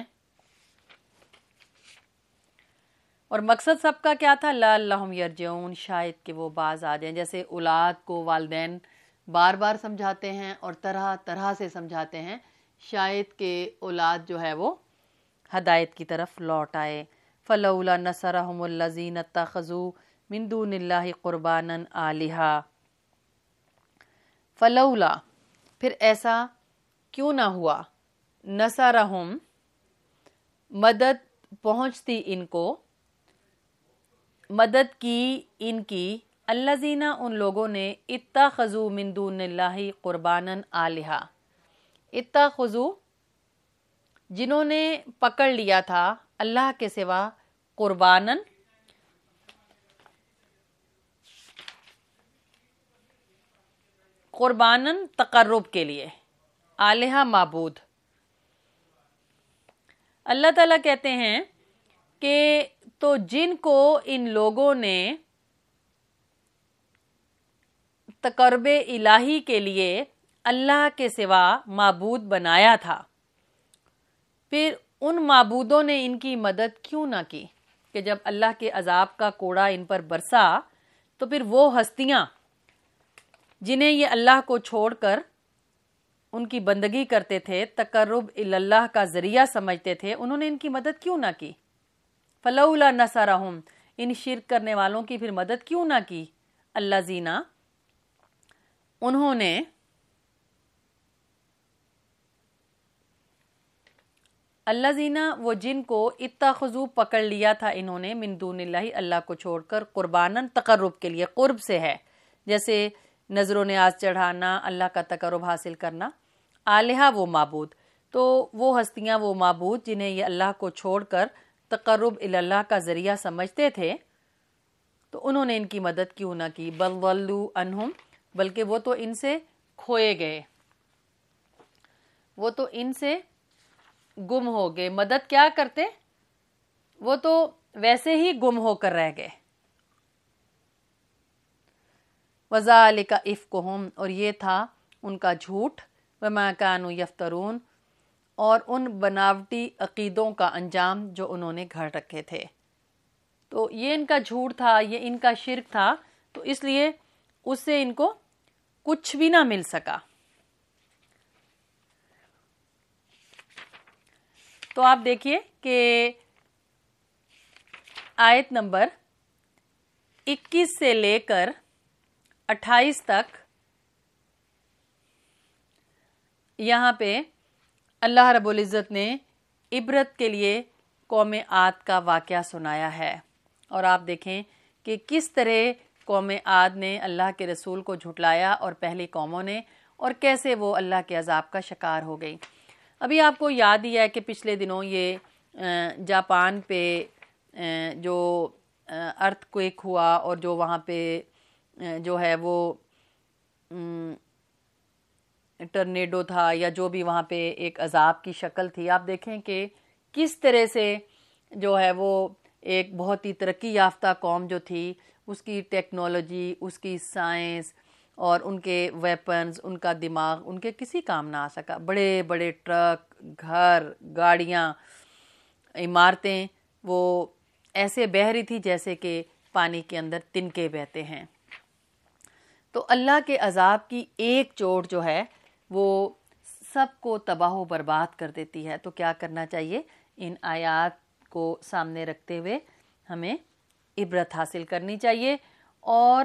اور مقصد سب کا کیا تھا؟ لعلہم یرجعون، شاید کہ وہ باز آ جائیں۔ جیسے اولاد کو والدین بار بار سمجھاتے ہیں اور طرح طرح سے سمجھاتے ہیں، شاید کہ اولاد جو ہے وہ ہدایت کی طرف لوٹ آئے۔ فلولا نصرہم الذین اتخذوا من دون اللہ قربانا آلہا، فلولا پھر ایسا کیوں نہ ہوا، نصرہم مدد پہنچتی ان کو، مدد کی ان کی، الذین ان لوگوں نے، اتخذوا من دون اللہ قربانا آلہا، اتخذوا جنہوں نے پکڑ لیا تھا اللہ کے سوا، قربانن قربانن تقرب کے لیے، آلہہ معبود۔ اللہ تعالیٰ کہتے ہیں کہ تو جن کو ان لوگوں نے تقرب الہی کے لیے اللہ کے سوا معبود بنایا تھا، پھر ان معبودوں نے ان کی مدد کیوں نہ کی، کہ جب اللہ کے عذاب کا کوڑا ان پر برسا تو پھر وہ ہستیاں جنہیں یہ اللہ کو چھوڑ کر ان کی بندگی کرتے تھے، تقرب اللہ کا ذریعہ سمجھتے تھے، انہوں نے ان کی مدد کیوں نہ کی۔ فلولا نصرہم، ان شرک کرنے والوں کی پھر مدد کیوں نہ کی، الذین انہوں نے، الذین وہ جن کو، اتخذوا پکڑ لیا تھا انہوں نے، من دون اللہ اللہ کو چھوڑ کر، قربانن تقرب کے لیے، قرب سے ہے جیسے نذر و نیاز چڑھانا، اللہ کا تقرب حاصل کرنا، آلہہ وہ معبود، تو وہ ہستیاں وہ معبود جنہیں یہ اللہ کو چھوڑ کر تقرب اللہ کا ذریعہ سمجھتے تھے، تو انہوں نے ان کی مدد کیوں نہ کی، بل ضلوا عنہم بلکہ وہ تو ان سے کھوئے گئے، وہ تو ان سے گم ہو گئے، مدد کیا کرتے، وہ تو ویسے ہی گم ہو کر رہ گئے۔ وَذَلِكَ إِفْكُهُمْ اور یہ تھا ان کا جھوٹ، وَمَا كَانُوا يَفْتَرُونَ اور ان بناوٹی عقیدوں کا انجام جو انہوں نے گھڑ رکھے تھے۔ تو یہ ان کا جھوٹ تھا، یہ ان کا شرک تھا، تو اس لیے اس سے ان کو کچھ بھی نہ مل سکا۔ تو آپ دیکھیے کہ آیت نمبر 21 سے لے کر 28 تک یہاں پہ اللہ رب العزت نے عبرت کے لیے قوم عاد کا واقعہ سنایا ہے، اور آپ دیکھیں کہ کس طرح قوم عاد نے اللہ کے رسول کو جھٹلایا اور پہلی قوموں نے، اور کیسے وہ اللہ کے عذاب کا شکار ہو گئی۔ ابھی آپ کو یاد ہی ہے کہ پچھلے دنوں یہ جاپان پہ جو ارتھ کویک ہوا، اور جو وہاں پہ جو ہے وہ ٹرنیڈو تھا، یا جو بھی وہاں پہ ایک عذاب کی شکل تھی، آپ دیکھیں کہ کس طرح سے جو ہے وہ ایک بہت ہی ترقی یافتہ قوم جو تھی، اس کی ٹیکنالوجی، اس کی سائنس اور ان کے ویپنز، ان کا دماغ ان کے کسی کام نہ آ سکا۔ بڑے بڑے ٹرک، گھر، گاڑیاں، عمارتیں وہ ایسے بہہ رہی تھی جیسے کہ پانی کے اندر تنکے بہتے ہیں۔ تو اللہ کے عذاب کی ایک چوٹ جو ہے وہ سب کو تباہ و برباد کر دیتی ہے۔ تو کیا کرنا چاہیے؟ ان آیات کو سامنے رکھتے ہوئے ہمیں عبرت حاصل کرنی چاہیے، اور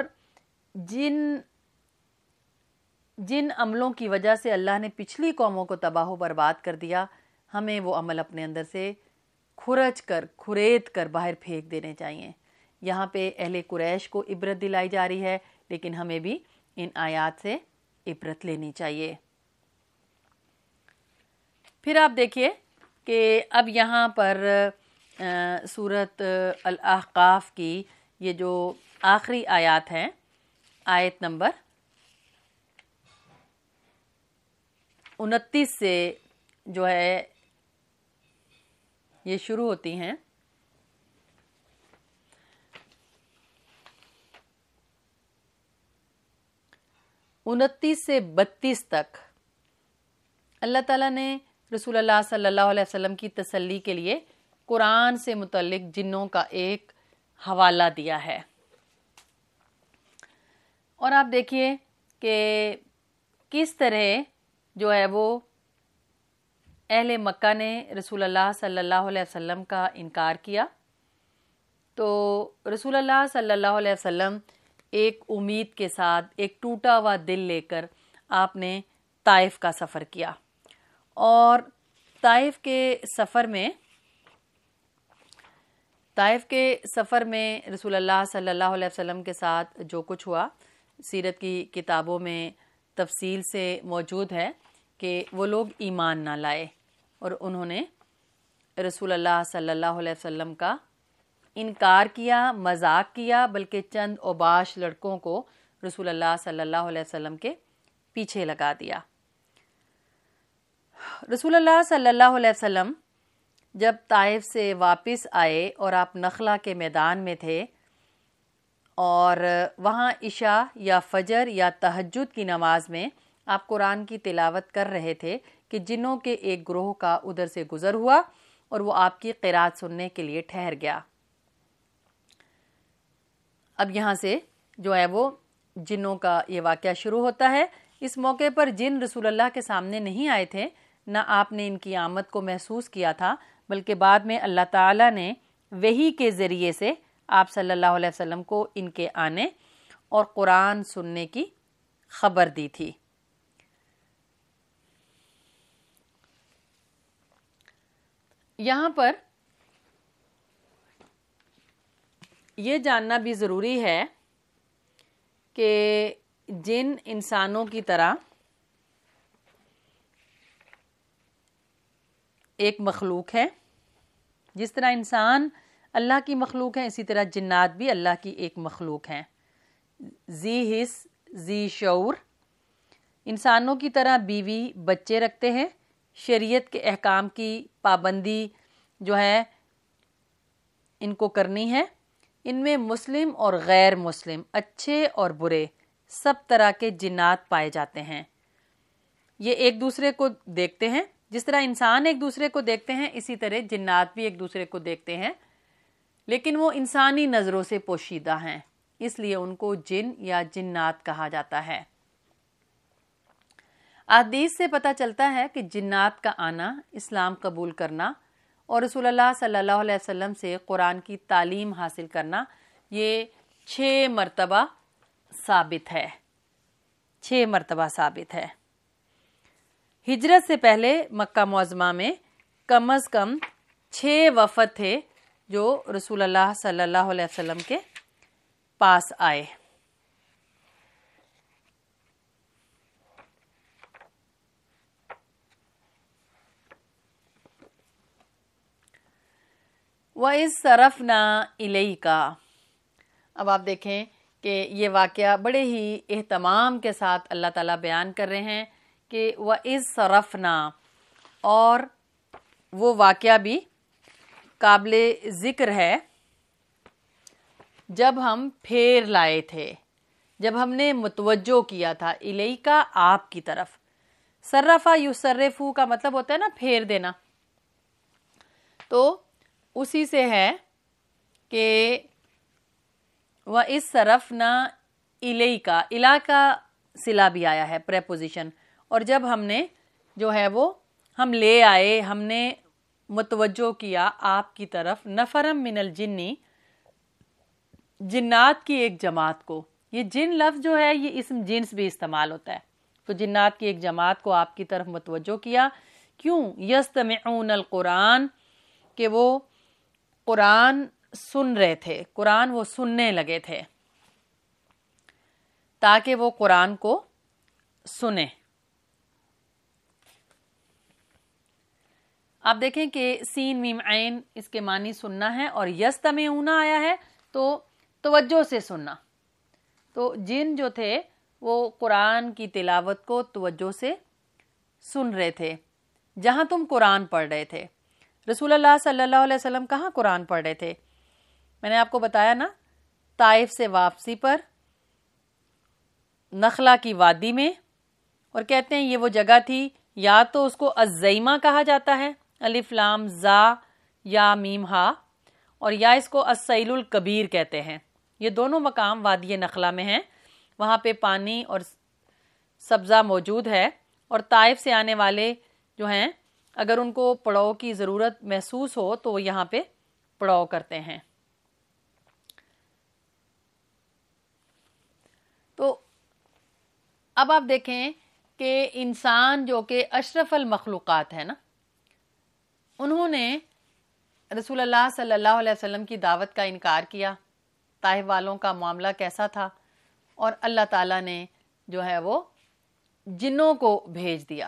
جن عملوں کی وجہ سے اللہ نے پچھلی قوموں کو تباہ و برباد کر دیا، ہمیں وہ عمل اپنے اندر سے کھرید کر باہر پھینک دینے چاہیے۔ یہاں پہ اہل قریش کو عبرت دلائی جا رہی ہے، لیکن ہمیں بھی ان آیات سے عبرت لینی چاہیے۔ پھر آپ دیکھیے کہ اب یہاں پر سورۃ الاحقاف کی یہ جو آخری آیات ہیں، آیت نمبر 29 سے جو ہے یہ شروع ہوتی ہیں. 29 سے 32 تک اللہ تعالیٰ نے رسول اللہ صلی اللہ علیہ وسلم کی تسلی کے لیے قرآن سے متعلق جنوں کا ایک حوالہ دیا ہے. اور آپ دیکھیے کہ کس طرح جو ہے وہ اہل مکہ نے رسول اللہ صلی اللہ علیہ وسلم کا انکار کیا. تو رسول اللہ صلی اللہ علیہ وسلم ایک امید کے ساتھ ایک ٹوٹا ہوا دل لے کر آپ نے طائف کا سفر کیا. اور طائف کے سفر میں رسول اللہ صلی اللہ علیہ وسلم کے ساتھ جو کچھ ہوا سیرت کی کتابوں میں تفصیل سے موجود ہے کہ وہ لوگ ایمان نہ لائے اور انہوں نے رسول اللہ صلی اللہ علیہ وسلم کا انکار کیا، مذاق کیا، بلکہ چند اوباش لڑکوں کو رسول اللہ صلی اللہ علیہ وسلم کے پیچھے لگا دیا. رسول اللہ صلی اللہ علیہ وسلم جب طائف سے واپس آئے اور آپ نخلا کے میدان میں تھے اور وہاں عشاء یا فجر یا تہجد کی نماز میں آپ قرآن کی تلاوت کر رہے تھے کہ جنوں کے ایک گروہ کا ادھر سے گزر ہوا اور وہ آپ کی قرات سننے کے لیے ٹھہر گیا. اب یہاں سے جو ہے وہ جنوں کا یہ واقعہ شروع ہوتا ہے. اس موقع پر جن رسول اللہ کے سامنے نہیں آئے تھے، نہ آپ نے ان کی آمد کو محسوس کیا تھا، بلکہ بعد میں اللہ تعالیٰ نے وحی کے ذریعے سے آپ صلی اللہ علیہ وسلم کو ان کے آنے اور قرآن سننے کی خبر دی تھی. یہاں پر یہ جاننا بھی ضروری ہے کہ جن انسانوں کی طرح ایک مخلوق ہے، جس طرح انسان اللہ کی مخلوق ہیں، اسی طرح جنات بھی اللہ کی ایک مخلوق ہیں. ذی حس، ذی شعور. انسانوں کی طرح بیوی بچے رکھتے ہیں، شریعت کے احکام کی پابندی جو ہے ان کو کرنی ہے. ان میں مسلم اور غیر مسلم، اچھے اور برے، سب طرح کے جنات پائے جاتے ہیں. یہ ایک دوسرے کو دیکھتے ہیں، جس طرح انسان ایک دوسرے کو دیکھتے ہیں اسی طرح جنات بھی ایک دوسرے کو دیکھتے ہیں، لیکن وہ انسانی نظروں سے پوشیدہ ہیں، اس لیے ان کو جن یا جنات کہا جاتا ہے. احادیث سے پتہ چلتا ہے کہ جنات کا آنا، اسلام قبول کرنا اور رسول اللہ صلی اللہ علیہ وسلم سے قرآن کی تعلیم حاصل کرنا یہ 6 مرتبہ ثابت ہے. 6 مرتبہ ثابت ہے. ہجرت سے پہلے مکہ معظمہ میں کم از کم 6 وفد تھے جو رسول اللہ صلی اللہ علیہ وسلم کے پاس آئے. وَإِذْ صَرَفْنَا إِلَيْكَ. اب آپ دیکھیں کہ یہ واقعہ بڑے ہی اہتمام کے ساتھ اللہ تعالیٰ بیان کر رہے ہیں کہ وَإِذْ صَرَفْنَا، اور وہ واقعہ بھی قابل ذکر ہے جب ہم پھیر لائے تھے، جب ہم نے متوجہ کیا تھا الیکا، آپ کی طرف. صرفا یصرفو کا مطلب ہوتا ہے نا پھیر دینا، تو اسی سے ہے کہ وَإِذْ صَرَفْنَا إِلَيْكَ، اِلا کا صلہ بھی آیا ہے، پریپوزیشن. اور جب ہم نے جو ہے وہ ہم لے آئے، ہم نے متوجہ کیا آپ کی طرف نفرم من الجنی، جنات کی ایک جماعت کو. یہ جن لفظ جو ہے یہ اسم جنس بھی استعمال ہوتا ہے، تو جنات کی ایک جماعت کو آپ کی طرف متوجہ کیا. کیوں؟ یستمعون القرآن، کہ وہ قرآن سن رہے تھے، قرآن وہ سننے لگے تھے تاکہ وہ قرآن کو سنیں. آپ دیکھیں کہ سین میم عین اس کے معنی سننا ہے، اور یستمعون آیا ہے تو توجہ سے سننا. تو جن جو تھے وہ قرآن کی تلاوت کو توجہ سے سن رہے تھے جہاں تم قرآن پڑھ رہے تھے. رسول اللہ صلی اللہ علیہ وسلم کہاں قرآن پڑھ رہے تھے؟ میں نے آپ کو بتایا نا، طائف سے واپسی پر نخلہ کی وادی میں. اور کہتے ہیں یہ وہ جگہ تھی، یا تو اس کو الزیمہ کہا جاتا ہے، الف لام زا یا میم ہا، اور یا اس کو السیل الکبیر کہتے ہیں. یہ دونوں مقام وادی نخلہ میں ہیں. وہاں پہ پانی اور سبزہ موجود ہے، اور طائف سے آنے والے جو ہیں اگر ان کو پڑاؤ کی ضرورت محسوس ہو تو وہ یہاں پہ پڑاؤ کرتے ہیں. تو اب آپ دیکھیں کہ انسان جو کہ اشرف المخلوقات ہے نا، انہوں نے رسول اللہ صلی اللہ علیہ وسلم کی دعوت کا انکار کیا. طائف والوں کا معاملہ کیسا تھا؟ اور اللہ تعالیٰ نے جو ہے وہ جنوں کو بھیج دیا.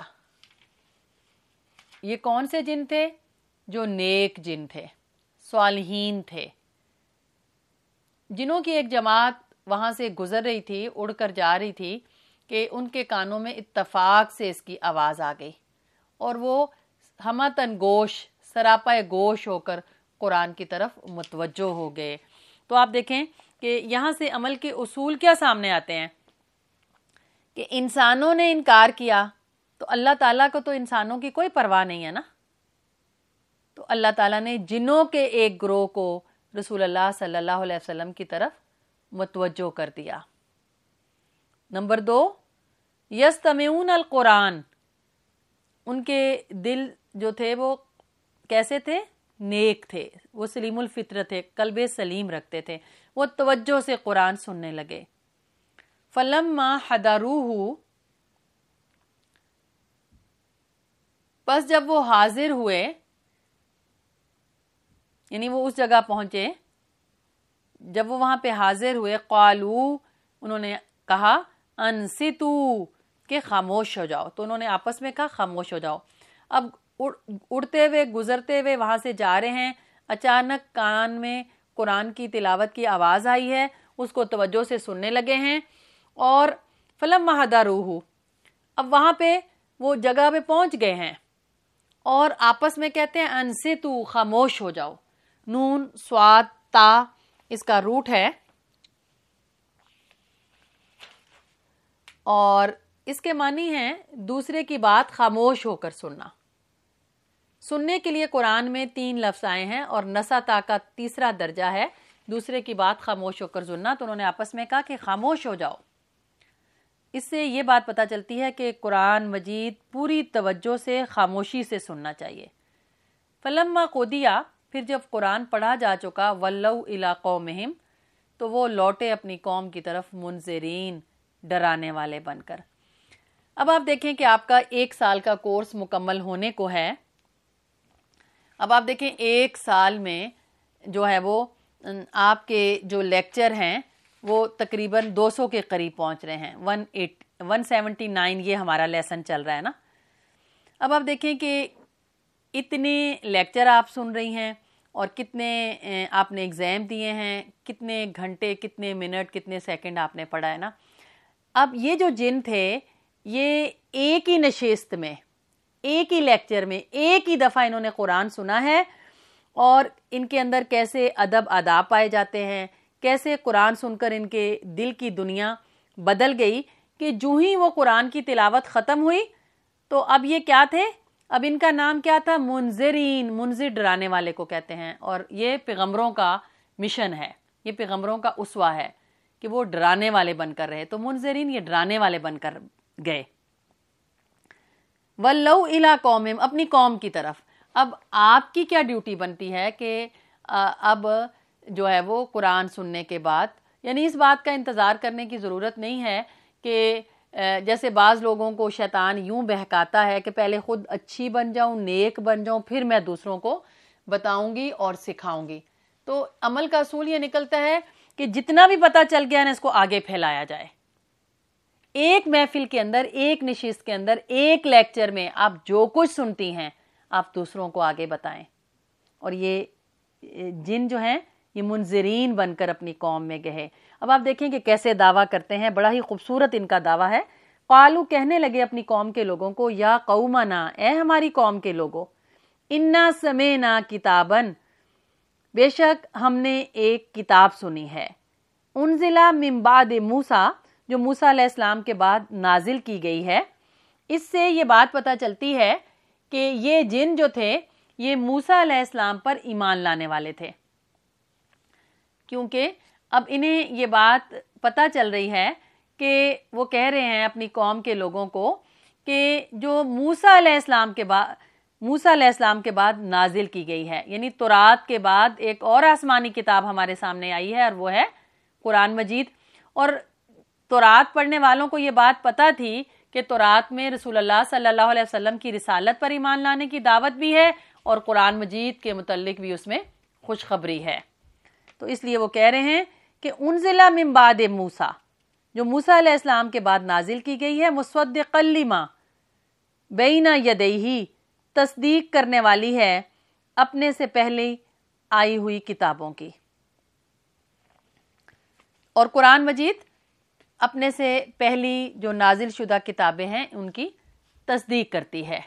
یہ کون سے جن تھے؟ جو نیک جن تھے، صالحین تھے. جنوں کی ایک جماعت وہاں سے گزر رہی تھی، اڑ کر جا رہی تھی کہ ان کے کانوں میں اتفاق سے اس کی آواز آ گئی، اور وہ ہمتن گوش، سراپا گوش ہو کر قرآن کی طرف متوجہ ہو گئے. تو آپ دیکھیں کہ یہاں سے عمل کے اصول کیا سامنے آتے ہیں کہ انسانوں نے انکار کیا تو اللہ تعالیٰ کو تو انسانوں کی کوئی پرواہ نہیں ہے نا. تو اللہ تعالیٰ نے جنوں کے ایک گروہ کو رسول اللہ صلی اللہ علیہ وسلم کی طرف متوجہ کر دیا. نمبر 2، یستمعون القرآن. ان کے دل جو تھے وہ کیسے تھے؟ نیک تھے، وہ سلیم الفطرت تھے، قلب سلیم رکھتے تھے. وہ توجہ سے قرآن سننے لگے. فلما حضروہ، پس جب وہ حاضر ہوئے، یعنی وہ اس جگہ پہنچے، جب وہ وہاں پہ حاضر ہوئے، قالو، انہوں نے کہا، انصتو، کہ خاموش ہو جاؤ. تو انہوں نے آپس میں کہا خاموش ہو جاؤ. اب اڑتے ہوئے گزرتے ہوئے وہاں سے جا رہے ہیں، اچانک کان میں قرآن کی تلاوت کی آواز آئی ہے، اس کو توجہ سے سننے لگے ہیں. اور فلما حضروہ، اب وہاں پہ وہ جگہ پہ پہنچ گئے ہیں اور آپس میں کہتے ہیں انصتو، خاموش ہو جاؤ. نون صاد تا اس کا روٹ ہے، اور اس کے معنی ہیں دوسرے کی بات خاموش ہو کر سننا. سننے کے لیے قرآن میں 3 لفظ آئے ہیں، اور نصتا کا تیسرا درجہ ہے دوسرے کی بات خاموش ہو کر سننا. تو انہوں نے آپس میں کہا کہ خاموش ہو جاؤ. اس سے یہ بات پتہ چلتی ہے کہ قرآن مجید پوری توجہ سے خاموشی سے سننا چاہیے. فلما قضی، پھر جب قرآن پڑھا جا چکا، ولوا الی قومہم، تو وہ لوٹے اپنی قوم کی طرف منذرین، ڈرانے والے بن کر. اب آپ دیکھیں کہ آپ کا 1 سال کا کورس مکمل ہونے کو ہے. اب آپ دیکھیں 1 سال میں جو ہے وہ آپ کے جو لیکچر ہیں وہ تقریباً 200 کے قریب پہنچ رہے ہیں. 179 یہ ہمارا لیسن چل رہا ہے نا. اب آپ دیکھیں کہ اتنے لیکچر آپ سن رہی ہیں، اور کتنے آپ نے ایگزام دیے ہیں، کتنے گھنٹے، کتنے منٹ، کتنے سیکنڈ آپ نے پڑھا ہے نا. اب یہ جو جن تھے، یہ ایک ہی نشست میں، ایک ہی لیکچر میں، ایک ہی دفعہ انہوں نے قرآن سنا ہے، اور ان کے اندر کیسے ادب آداب پائے جاتے ہیں، کیسے قرآن سن کر ان کے دل کی دنیا بدل گئی کہ جو ہی وہ قرآن کی تلاوت ختم ہوئی تو اب یہ کیا تھے؟ اب ان کا نام کیا تھا؟ منذرین. منذر ڈرانے والے کو کہتے ہیں، اور یہ پیغمبروں کا مشن ہے، یہ پیغمبروں کا اسوہ ہے کہ وہ ڈرانے والے بن کر رہے. تو منذرین، یہ ڈرانے والے بن کر گئے. ولوا الی قومہم، اپنی قوم کی طرف. اب آپ کی کیا ڈیوٹی بنتی ہے کہ اب جو ہے وہ قرآن سننے کے بعد، یعنی اس بات کا انتظار کرنے کی ضرورت نہیں ہے کہ جیسے بعض لوگوں کو شیطان یوں بہکاتا ہے کہ پہلے خود اچھی بن جاؤں، نیک بن جاؤں، پھر میں دوسروں کو بتاؤں گی اور سکھاؤں گی. تو عمل کا اصول یہ نکلتا ہے کہ جتنا بھی پتہ چل گیا نا، اس کو آگے پھیلایا جائے. ایک محفل کے اندر، ایک نشست کے اندر، ایک لیکچر میں آپ جو کچھ سنتی ہیں آپ دوسروں کو آگے بتائیں. اور یہ جن جو ہیں یہ منذرین بن کر اپنی قوم میں گئے. اب آپ دیکھیں کہ کیسے دعویٰ کرتے ہیں، بڑا ہی خوبصورت ان کا دعویٰ ہے. قالو کہنے لگے اپنی قوم کے لوگوں کو، یا قومنا اے ہماری قوم کے لوگوں، انا سمینا کتابن بے شک ہم نے ایک کتاب سنی ہے، انزلہ من بعد موسیٰ جو موسیٰ علیہ السلام کے بعد نازل کی گئی ہے۔ اس سے یہ بات پتہ چلتی ہے کہ یہ جن جو تھے یہ موسیٰ علیہ السلام پر ایمان لانے والے تھے، کیونکہ اب انہیں یہ بات پتہ چل رہی ہے کہ وہ کہہ رہے ہیں اپنی قوم کے لوگوں کو کہ جو موسیٰ علیہ السلام کے بعد نازل کی گئی ہے، یعنی تورات کے بعد ایک اور آسمانی کتاب ہمارے سامنے آئی ہے اور وہ ہے قرآن مجید۔ اور تورات پڑھنے والوں کو یہ بات پتہ تھی کہ تورات میں رسول اللہ صلی اللہ علیہ وسلم کی رسالت پر ایمان لانے کی دعوت بھی ہے اور قرآن مجید کے متعلق بھی اس میں خوشخبری ہے۔ تو اس لیے وہ کہہ رہے ہیں کہ انزلہ من بعد موسیٰ جو موسیٰ علیہ السلام کے بعد نازل کی گئی ہے، مصدقا لما بین یدیہ تصدیق کرنے والی ہے اپنے سے پہلے آئی ہوئی کتابوں کی، اور قرآن مجید اپنے سے پہلی جو نازل شدہ کتابیں ہیں ان کی تصدیق کرتی ہے۔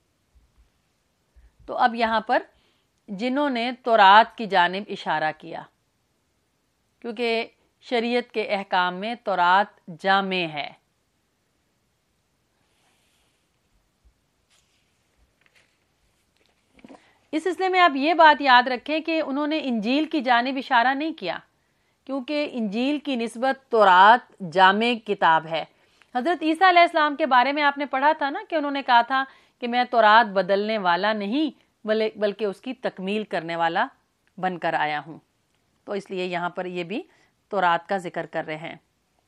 تو اب یہاں پر جنہوں نے تورات کی جانب اشارہ کیا، کیونکہ شریعت کے احکام میں تورات جامع ہے۔ اس سلسلے میں آپ یہ بات یاد رکھیں کہ انہوں نے انجیل کی جانب اشارہ نہیں کیا، کیونکہ انجیل کی نسبت تورات جامع کتاب ہے۔ حضرت عیسیٰ علیہ السلام کے بارے میں آپ نے پڑھا تھا نا کہ انہوں نے کہا تھا کہ میں تورات بدلنے والا نہیں بلکہ اس کی تکمیل کرنے والا بن کر آیا ہوں۔ تو اس لیے یہاں پر یہ بھی تورات کا ذکر کر رہے ہیں۔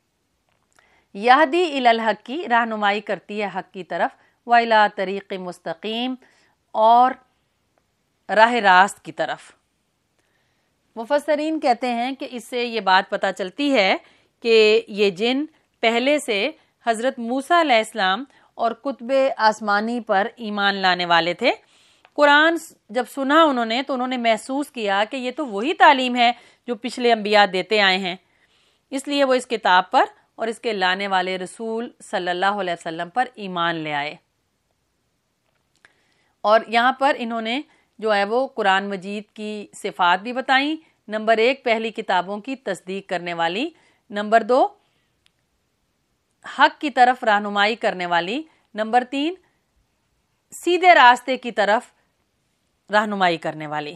یہدی الی الحق کی رہنمائی کرتی ہے حق کی طرف، وَإِلَىٰ طریق مستقیم اور راہ راست کی طرف۔ مفسرین کہتے ہیں کہ اس سے یہ بات پتہ چلتی ہے کہ یہ جن پہلے سے حضرت موسیٰ علیہ السلام اور کتب آسمانی پر ایمان لانے والے تھے۔ قرآن جب سنا انہوں نے تو انہوں نے محسوس کیا کہ یہ تو وہی تعلیم ہے جو پچھلے انبیاء دیتے آئے ہیں، اس لیے وہ اس کتاب پر اور اس کے لانے والے رسول صلی اللہ علیہ وسلم پر ایمان لے آئے۔ اور یہاں پر انہوں نے جو ہے وہ قرآن مجید کی صفات بھی بتائیں۔ نمبر 1 پہلی کتابوں کی تصدیق کرنے والی، نمبر 2 حق کی طرف رہنمائی کرنے والی، نمبر 3 سیدھے راستے کی طرف رہنمائی کرنے والی۔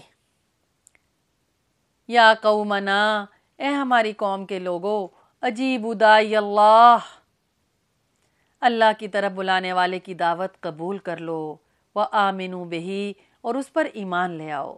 یا قومنا اے ہماری قوم کے لوگو، اجیبوا داعی اللہ اللہ کی طرف بلانے والے کی دعوت قبول کر لو، وآمنوا بہ اور اس پر ایمان لے آؤ۔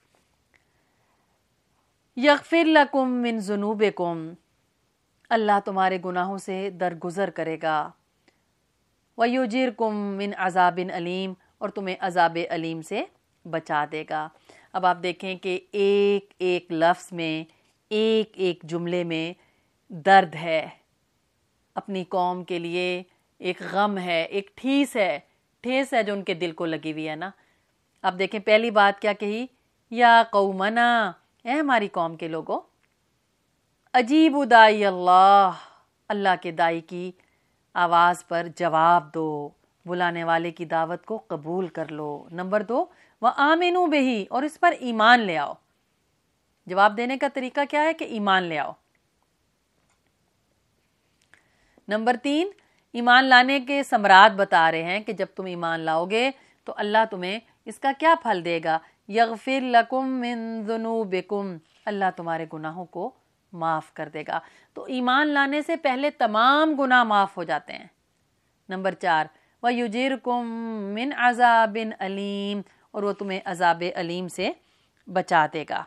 یغفر لکم من ذنوبکم اللہ تمہارے گناہوں سے درگزر کرے گا، ویجرکم من عذاب علیم اور تمہیں عذاب علیم سے بچا دے گا۔ اب آپ دیکھیں کہ ایک ایک لفظ میں، ایک ایک جملے میں درد ہے، اپنی قوم کے لیے ایک غم ہے، ایک ٹھیس ہے جو ان کے دل کو لگی ہوئی ہے نا۔ اب دیکھیں پہلی بات کیا کہی، یا قومنا اے ہماری قوم کے لوگوں، اجیبوا داعی اللہ اللہ کے داعی کی آواز پر جواب دو، بلانے والے کی دعوت کو قبول کر لو۔ نمبر 2 وآمنوا بہ اور اس پر ایمان لے آؤ۔ جواب دینے کا طریقہ کیا ہے کہ ایمان لے آؤ۔ نمبر 3 ایمان لانے کے ثمرات بتا رہے ہیں کہ جب تم ایمان لاؤ گے تو اللہ تمہیں اس کا کیا پھل دے گا، یغفر لکم من ذنوبکم اللہ تمہارے گناہوں کو معاف کر دے گا۔ تو ایمان لانے سے پہلے تمام گناہ معاف ہو جاتے ہیں۔ نمبر 4 وَيُجِرْكُم مِّنْ عَذَابٍ أَلِيمٍ اور وہ تمہیں عذاب علیم سے بچا دے گا۔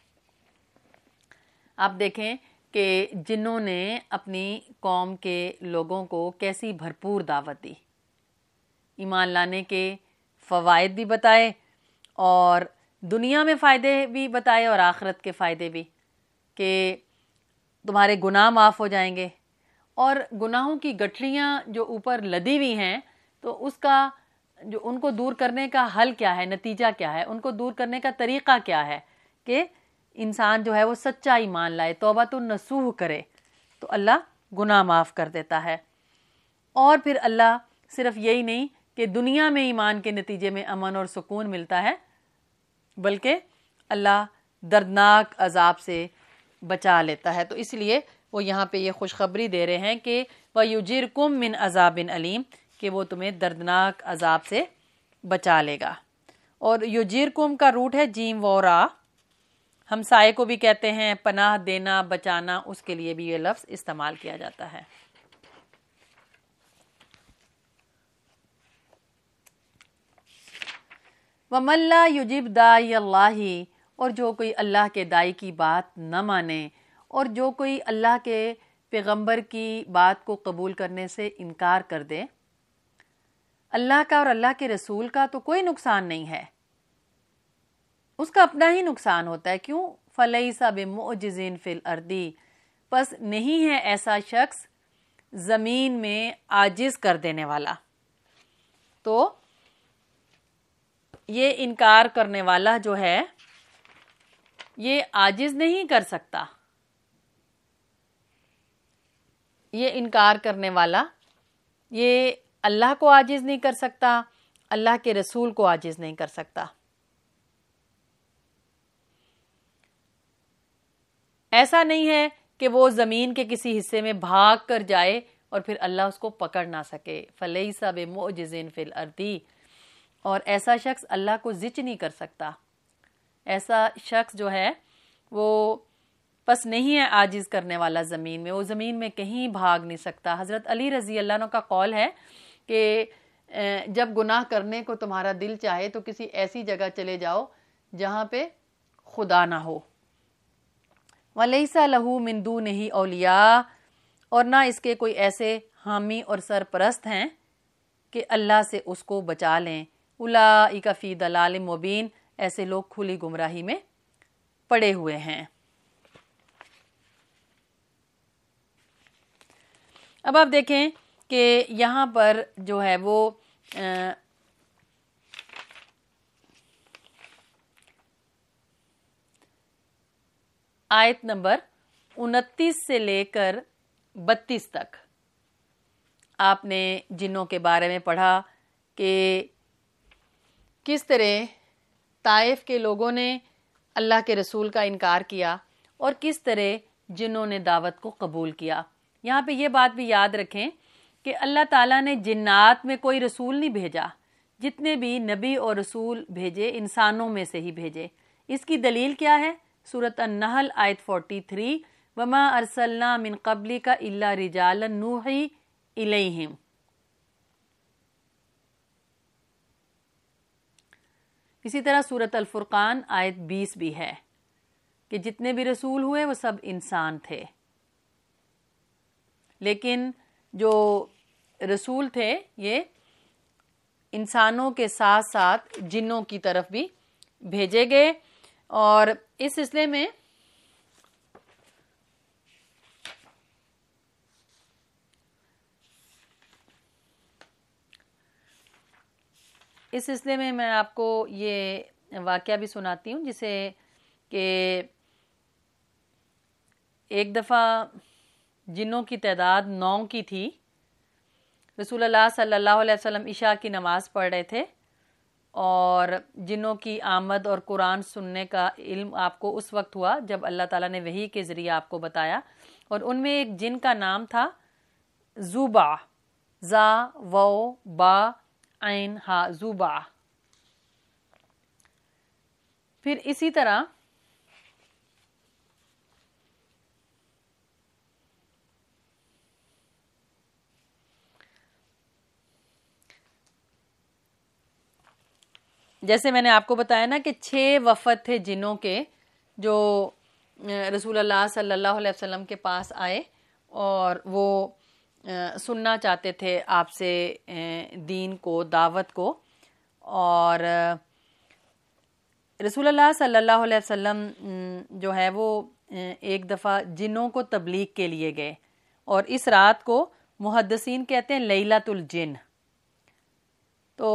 آپ دیکھیں کہ جنہوں نے اپنی قوم کے لوگوں کو کیسی بھرپور دعوت دی، ایمان لانے کے فوائد بھی بتائے اور دنیا میں فائدے بھی بتائے اور آخرت کے فائدے بھی، کہ تمہارے گناہ معاف ہو جائیں گے، اور گناہوں کی گٹھلیاں جو اوپر لدی ہوئی ہیں تو اس کا جو ان کو دور کرنے کا حل کیا ہے، نتیجہ کیا ہے، ان کو دور کرنے کا طریقہ کیا ہے کہ انسان جو ہے وہ سچا ایمان لائے، توبۃ النصوح کرے تو اللہ گناہ معاف کر دیتا ہے۔ اور پھر اللہ صرف یہی نہیں کہ دنیا میں ایمان کے نتیجے میں امن اور سکون ملتا ہے، بلکہ اللہ دردناک عذاب سے بچا لیتا ہے۔ تو اس لیے وہ یہاں پہ یہ خوشخبری دے رہے ہیں کہ وَيُجِرْكُم مِّنْ عَذَابٍ أَلِيمٍ، کہ وہ تمہیں دردناک عذاب سے بچا لے گا۔ اور یجیرکم کا روٹ ہے جیم و را، ہمسائے کو بھی کہتے ہیں، پناہ دینا، بچانا، اس کے لیے بھی یہ لفظ استعمال کیا جاتا ہے۔ وَمَن لَّا يُجِبْ دَاعِيَ اللَّهِ، اور جو کوئی اللہ کے داعی کی بات نہ مانے، اور جو کوئی اللہ کے پیغمبر کی بات کو قبول کرنے سے انکار کر دے، اللہ کا اور اللہ کے رسول کا تو کوئی نقصان نہیں ہے، اس کا اپنا ہی نقصان ہوتا ہے۔ کیوں؟ فَلَيْسَ بِمُعْجِزٍ فِي الْأَرْضِ، پس نہیں ہے ایسا شخص زمین میں عاجز کر دینے والا۔ تو یہ انکار کرنے والا جو ہے یہ عاجز نہیں کر سکتا، یہ انکار کرنے والا یہ اللہ کو عاجز نہیں کر سکتا، اللہ کے رسول کو عاجز نہیں کر سکتا۔ ایسا نہیں ہے کہ وہ زمین کے کسی حصے میں بھاگ کر جائے اور پھر اللہ اس کو پکڑ نہ سکے۔ فَلَيْسَ بِمُعْجِزٍ فِي الْأَرْضِ، اور ایسا شخص اللہ کو زچ نہیں کر سکتا، ایسا شخص جو ہے وہ پس نہیں ہے عاجز کرنے والا زمین میں، وہ زمین میں کہیں بھاگ نہیں سکتا۔ حضرت علی رضی اللہ عنہ کا قول ہے کہ جب گناہ کرنے کو تمہارا دل چاہے تو کسی ایسی جگہ چلے جاؤ جہاں پہ خدا نہ ہو۔ وَلَيْسَ لَهُ مِن دُونِهِ أَوْلِيَاءُ، اور نہ اس کے کوئی ایسے حامی اور سرپرست ہیں کہ اللہ سے اس کو بچا لیں۔ أُولَٰئِكَ فِي ضَلَالٍ مُّبِينٍ، ایسے لوگ کھلی گمراہی میں پڑے ہوئے ہیں۔ اب آپ دیکھیں کہ یہاں پر جو ہے وہ آیت نمبر 29 سے لے کر 32 تک آپ نے جنوں کے بارے میں پڑھا کہ کس طرح طائف کے لوگوں نے اللہ کے رسول کا انکار کیا اور کس طرح جنوں نے دعوت کو قبول کیا۔ یہاں پہ یہ بات بھی یاد رکھیں کہ اللہ تعالیٰ نے جنات میں کوئی رسول نہیں بھیجا، جتنے بھی نبی اور رسول بھیجے انسانوں میں سے ہی بھیجے۔ اس کی دلیل کیا ہے؟ سورۃ النحل آیت 43، وَمَا أَرْسَلْنَا مِن قَبْلِكَ إِلَّا رِجَالًا نُوحِي إِلَيْهِمْ۔ اسی طرح سورۃ الفرقان آیت 20 بھی ہے کہ جتنے بھی رسول ہوئے وہ سب انسان تھے، لیکن جو رسول تھے یہ انسانوں کے ساتھ ساتھ جنوں کی طرف بھی بھیجے گئے۔ اور اس سلسلے میں میں آپ کو یہ واقعہ بھی سناتی ہوں، جسے کہ ایک دفعہ جنوں کی تعداد 9 کی تھی۔ رسول اللہ صلی اللہ علیہ وسلم عشاء کی نماز پڑھ رہے تھے اور جنوں کی آمد اور قرآن سننے کا علم آپ کو اس وقت ہوا جب اللہ تعالیٰ نے وحی کے ذریعے آپ کو بتایا، اور ان میں ایک جن کا نام تھا زوبا، زا و با عین ہا، زوبا۔ پھر اسی طرح جیسے میں نے آپ کو بتایا نا کہ 6 وفد تھے جنوں کے جو رسول اللہ صلی اللہ علیہ وسلم کے پاس آئے اور وہ سننا چاہتے تھے آپ سے دین کو، دعوت کو، اور رسول اللہ صلی اللہ علیہ وسلم جو ہے وہ ایک دفعہ جنوں کو تبلیغ کے لیے گئے، اور اس رات کو محدثین کہتے ہیں لیلۃ الجن۔ تو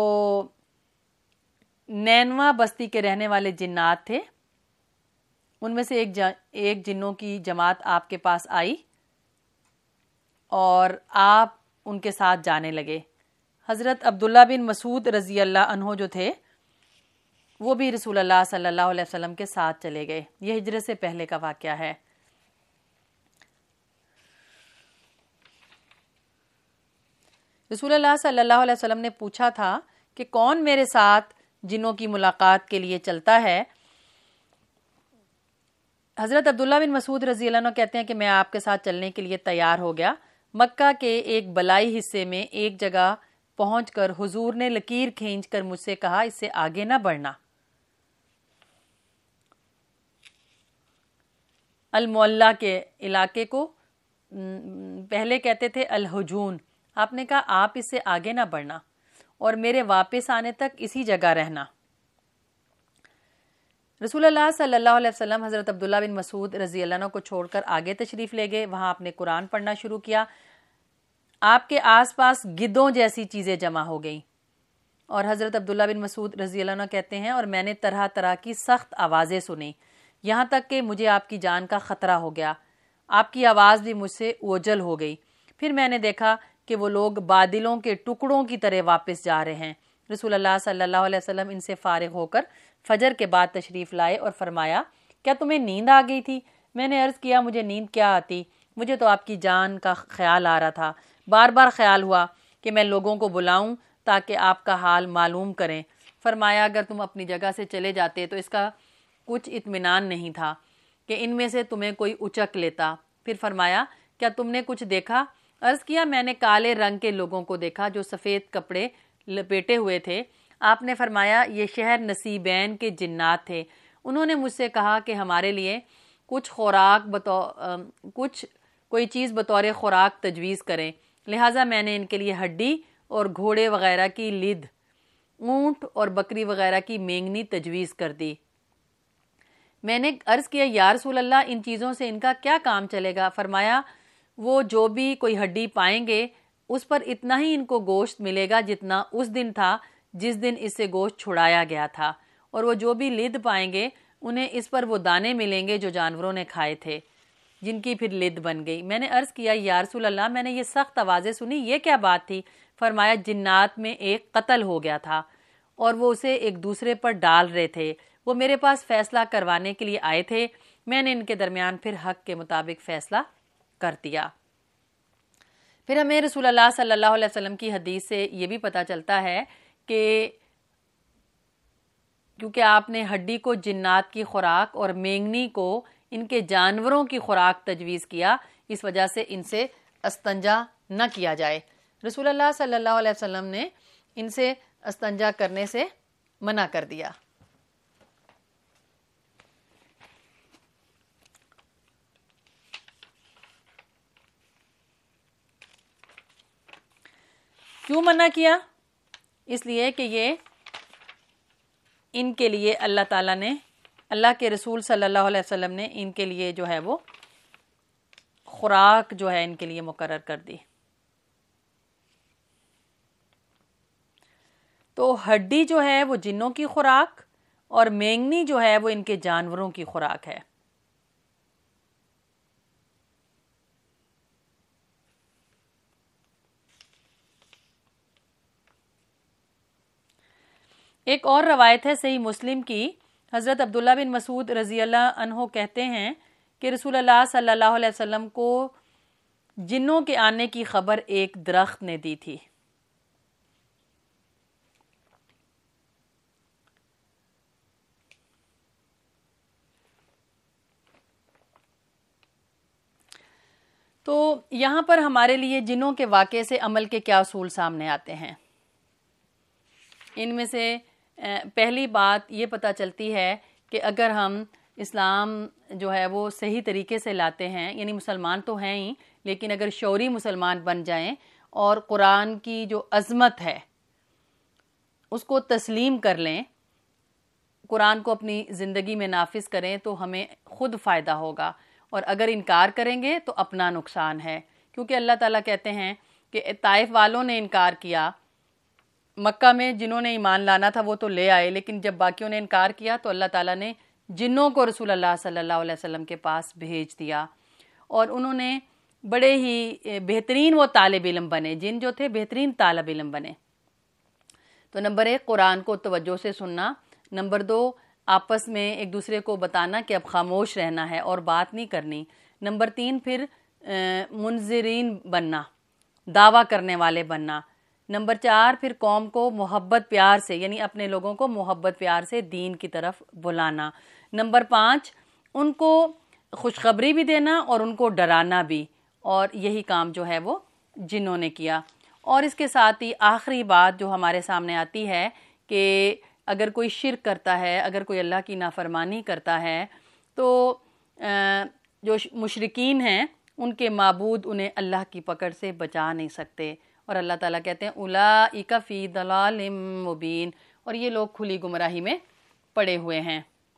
نینوا بستی کے رہنے والے جنات تھے، ان میں سے ایک جنوں کی جماعت آپ کے پاس آئی اور آپ ان کے ساتھ جانے لگے۔ حضرت عبداللہ بن مسعود رضی اللہ عنہ جو تھے وہ بھی رسول اللہ صلی اللہ علیہ وسلم کے ساتھ چلے گئے۔ یہ ہجرت سے پہلے کا واقعہ ہے۔ رسول اللہ صلی اللہ علیہ وسلم نے پوچھا تھا کہ کون میرے ساتھ جنوں کی ملاقات کے لیے چلتا ہے؟ حضرت عبداللہ بن مسعود رضی اللہ عنہ کہتے ہیں کہ میں آپ کے ساتھ چلنے کے لیے تیار ہو گیا۔ مکہ کے ایک بلائی حصے میں ایک جگہ پہنچ کر حضور نے لکیر کھینچ کر مجھ سے کہا اس سے آگے نہ بڑھنا۔ المعلہ کے علاقے کو پہلے کہتے تھے الحجون۔ آپ نے کہا آپ اس سے آگے نہ بڑھنا اور میرے واپس آنے تک اسی جگہ رہنا۔ رسول اللہ صلی اللہ علیہ وسلم حضرت عبداللہ بن مسعود رضی اللہ عنہ کو چھوڑ کر آگے تشریف لے گئے۔ وہاں آپ نے قرآن پڑھنا شروع کیا۔ آپ کے آس پاس گدوں جیسی چیزیں جمع ہو گئیں، اور حضرت عبداللہ بن مسعود رضی اللہ عنہ کہتے ہیں اور میں نے طرح طرح کی سخت آوازیں سنی، یہاں تک کہ مجھے آپ کی جان کا خطرہ ہو گیا۔ آپ کی آواز بھی مجھ سے اوجھل ہو گئی۔ پھر میں نے دیکھا کہ وہ لوگ بادلوں کے ٹکڑوں کی طرح واپس جا رہے ہیں۔ رسول اللہ صلی اللہ علیہ وسلم ان سے فارغ ہو کر فجر کے بعد تشریف لائے اور فرمایا کیا تمہیں نیند آ گئی تھی؟ میں نے عرض کیا مجھے نیند کیا آتی، مجھے تو آپ کی جان کا خیال آ رہا تھا۔ بار بار خیال ہوا کہ میں لوگوں کو بلاؤں تاکہ آپ کا حال معلوم کریں۔ فرمایا اگر تم اپنی جگہ سے چلے جاتے تو اس کا کچھ اطمینان نہیں تھا کہ ان میں سے تمہیں کوئی اچک لیتا۔ پھر فرمایا کیا تم نے کچھ دیکھا؟ عرض کیا میں نے کالے رنگ کے لوگوں کو دیکھا جو سفید کپڑے لپیٹے ہوئے تھے۔ آپ نے فرمایا یہ شہر نصیبین کے جنات تھے، انہوں نے مجھ سے کہا کہ ہمارے لیے کوئی چیز بطور خوراک تجویز کریں، لہٰذا میں نے ان کے لیے ہڈی اور گھوڑے وغیرہ کی لد، اونٹ اور بکری وغیرہ کی مینگنی تجویز کر دی۔ میں نے عرض کیا یا رسول اللہ ان چیزوں سے ان کا کیا کام چلے گا؟ فرمایا وہ جو بھی کوئی ہڈی پائیں گے اس پر اتنا ہی ان کو گوشت ملے گا جتنا اس دن تھا جس دن اس سے گوشت چھڑایا گیا تھا، اور وہ جو بھی لد پائیں گے انہیں اس پر وہ دانے ملیں گے جو جانوروں نے کھائے تھے جن کی پھر لد بن گئی۔ میں نے عرض کیا یا رسول اللہ میں نے یہ سخت آوازیں سنی، یہ کیا بات تھی؟ فرمایا جنات میں ایک قتل ہو گیا تھا اور وہ اسے ایک دوسرے پر ڈال رہے تھے، وہ میرے پاس فیصلہ کروانے کے لیے آئے تھے، میں نے ان کے درمیان پھر حق کے مطابق فیصلہ کر دیا۔ پھر ہمیں رسول اللہ صلی اللہ علیہ وسلم کی حدیث سے یہ بھی پتہ چلتا ہے کہ کیونکہ آپ نے ہڈی کو جنات کی خوراک اور مینگنی کو ان کے جانوروں کی خوراک تجویز کیا، اس وجہ سے ان سے استنجا نہ کیا جائے۔ رسول اللہ صلی اللہ علیہ وسلم نے ان سے استنجا کرنے سے منع کر دیا۔ کیوں منع کیا؟ اس لیے کہ یہ ان کے لیے اللہ تعالیٰ نے، اللہ کے رسول صلی اللہ علیہ وسلم نے ان کے لیے جو ہے وہ خوراک جو ہے ان کے لیے مقرر کر دی۔ تو ہڈی جو ہے وہ جنوں کی خوراک اور مینگنی جو ہے وہ ان کے جانوروں کی خوراک ہے۔ ایک اور روایت ہے صحیح مسلم کی، حضرت عبداللہ بن مسعود رضی اللہ عنہ کہتے ہیں کہ رسول اللہ صلی اللہ علیہ وسلم کو جنوں کے آنے کی خبر ایک درخت نے دی تھی۔ تو یہاں پر ہمارے لیے جنوں کے واقعے سے عمل کے کیا اصول سامنے آتے ہیں؟ ان میں سے پہلی بات یہ پتہ چلتی ہے کہ اگر ہم اسلام جو ہے وہ صحیح طریقے سے لاتے ہیں، یعنی مسلمان تو ہیں ہی لیکن اگر شعوری مسلمان بن جائیں اور قرآن کی جو عظمت ہے اس کو تسلیم کر لیں، قرآن کو اپنی زندگی میں نافذ کریں تو ہمیں خود فائدہ ہوگا، اور اگر انکار کریں گے تو اپنا نقصان ہے، کیونکہ اللہ تعالیٰ کہتے ہیں کہ طائف والوں نے انکار کیا، مکہ میں جنہوں نے ایمان لانا تھا وہ تو لے آئے لیکن جب باقیوں نے انکار کیا تو اللہ تعالیٰ نے جنوں کو رسول اللہ صلی اللہ علیہ وسلم کے پاس بھیج دیا، اور انہوں نے بڑے ہی بہترین وہ طالب علم بنے، جن جو تھے بہترین طالب علم بنے۔ تو نمبر 1 قرآن کو توجہ سے سننا، نمبر 2 آپس میں ایک دوسرے کو بتانا کہ اب خاموش رہنا ہے اور بات نہیں کرنی، نمبر 3 پھر منذرین بننا، دعویٰ کرنے والے بننا، نمبر 4 پھر قوم کو محبت پیار سے، یعنی اپنے لوگوں کو محبت پیار سے دین کی طرف بلانا، نمبر 5 ان کو خوشخبری بھی دینا اور ان کو ڈرانا بھی، اور یہی کام جو ہے وہ جنہوں نے کیا۔ اور اس کے ساتھ ہی آخری بات جو ہمارے سامنے آتی ہے کہ اگر کوئی شرک کرتا ہے، اگر کوئی اللہ کی نافرمانی کرتا ہے تو جو مشرکین ہیں ان کے معبود انہیں اللہ کی پکڑ سے بچا نہیں سکتے، اور اللہ تعالیٰ کہتے ہیں اولئک فی ضلال مبین، اور یہ لوگ کھلی گمراہی میں پڑے ہوئے ہیں۔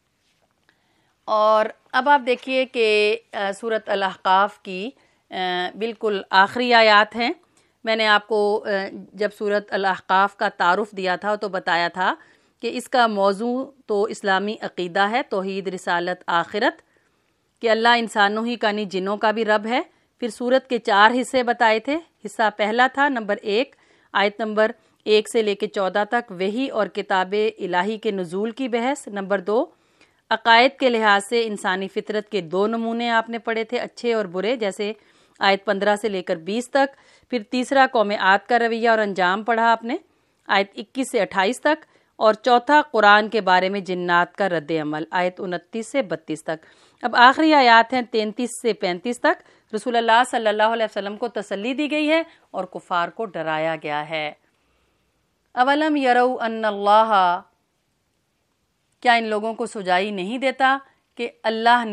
اور اب آپ دیکھیے کہ سورۃ الاحقاف کی بالکل آخری آیات ہیں۔ میں نے آپ کو جب سورۃ الاحقاف کا تعارف دیا تھا تو بتایا تھا کہ اس کا موضوع تو اسلامی عقیدہ ہے، توحید، رسالت، آخرت، کہ اللہ انسانوں ہی کا نہیں جنوں کا بھی رب ہے۔ پھر سورت کے 4 حصے بتائے تھے۔ حصہ پہلا تھا نمبر 1 آیت نمبر 1 سے لے کے 14 تک وحی اور کتاب الہی کے نزول کی بحث، نمبر 2 عقائد کے لحاظ سے انسانی فطرت کے 2 نمونے آپ نے پڑھے تھے، اچھے اور برے، جیسے آیت 15 سے لے کر 20 تک، پھر تیسرا قوم عاد کا رویہ اور انجام پڑھا آپ نے آیت 21 سے 28 تک، اور چوتھا قرآن کے بارے میں جنات کا رد عمل آیت 29 سے 32 تک۔ اب آخری آیات ہیں 33 سے 35 تک، رسول اللہ صلی اللہ علیہ وسلم کو تسلی دی گئی ہے اور کفار کو ڈرایا گیا ہے۔ اولم یروا ان اللہ، کیا ان لوگوں کو سجائی نہیں دیتا کہ اللہ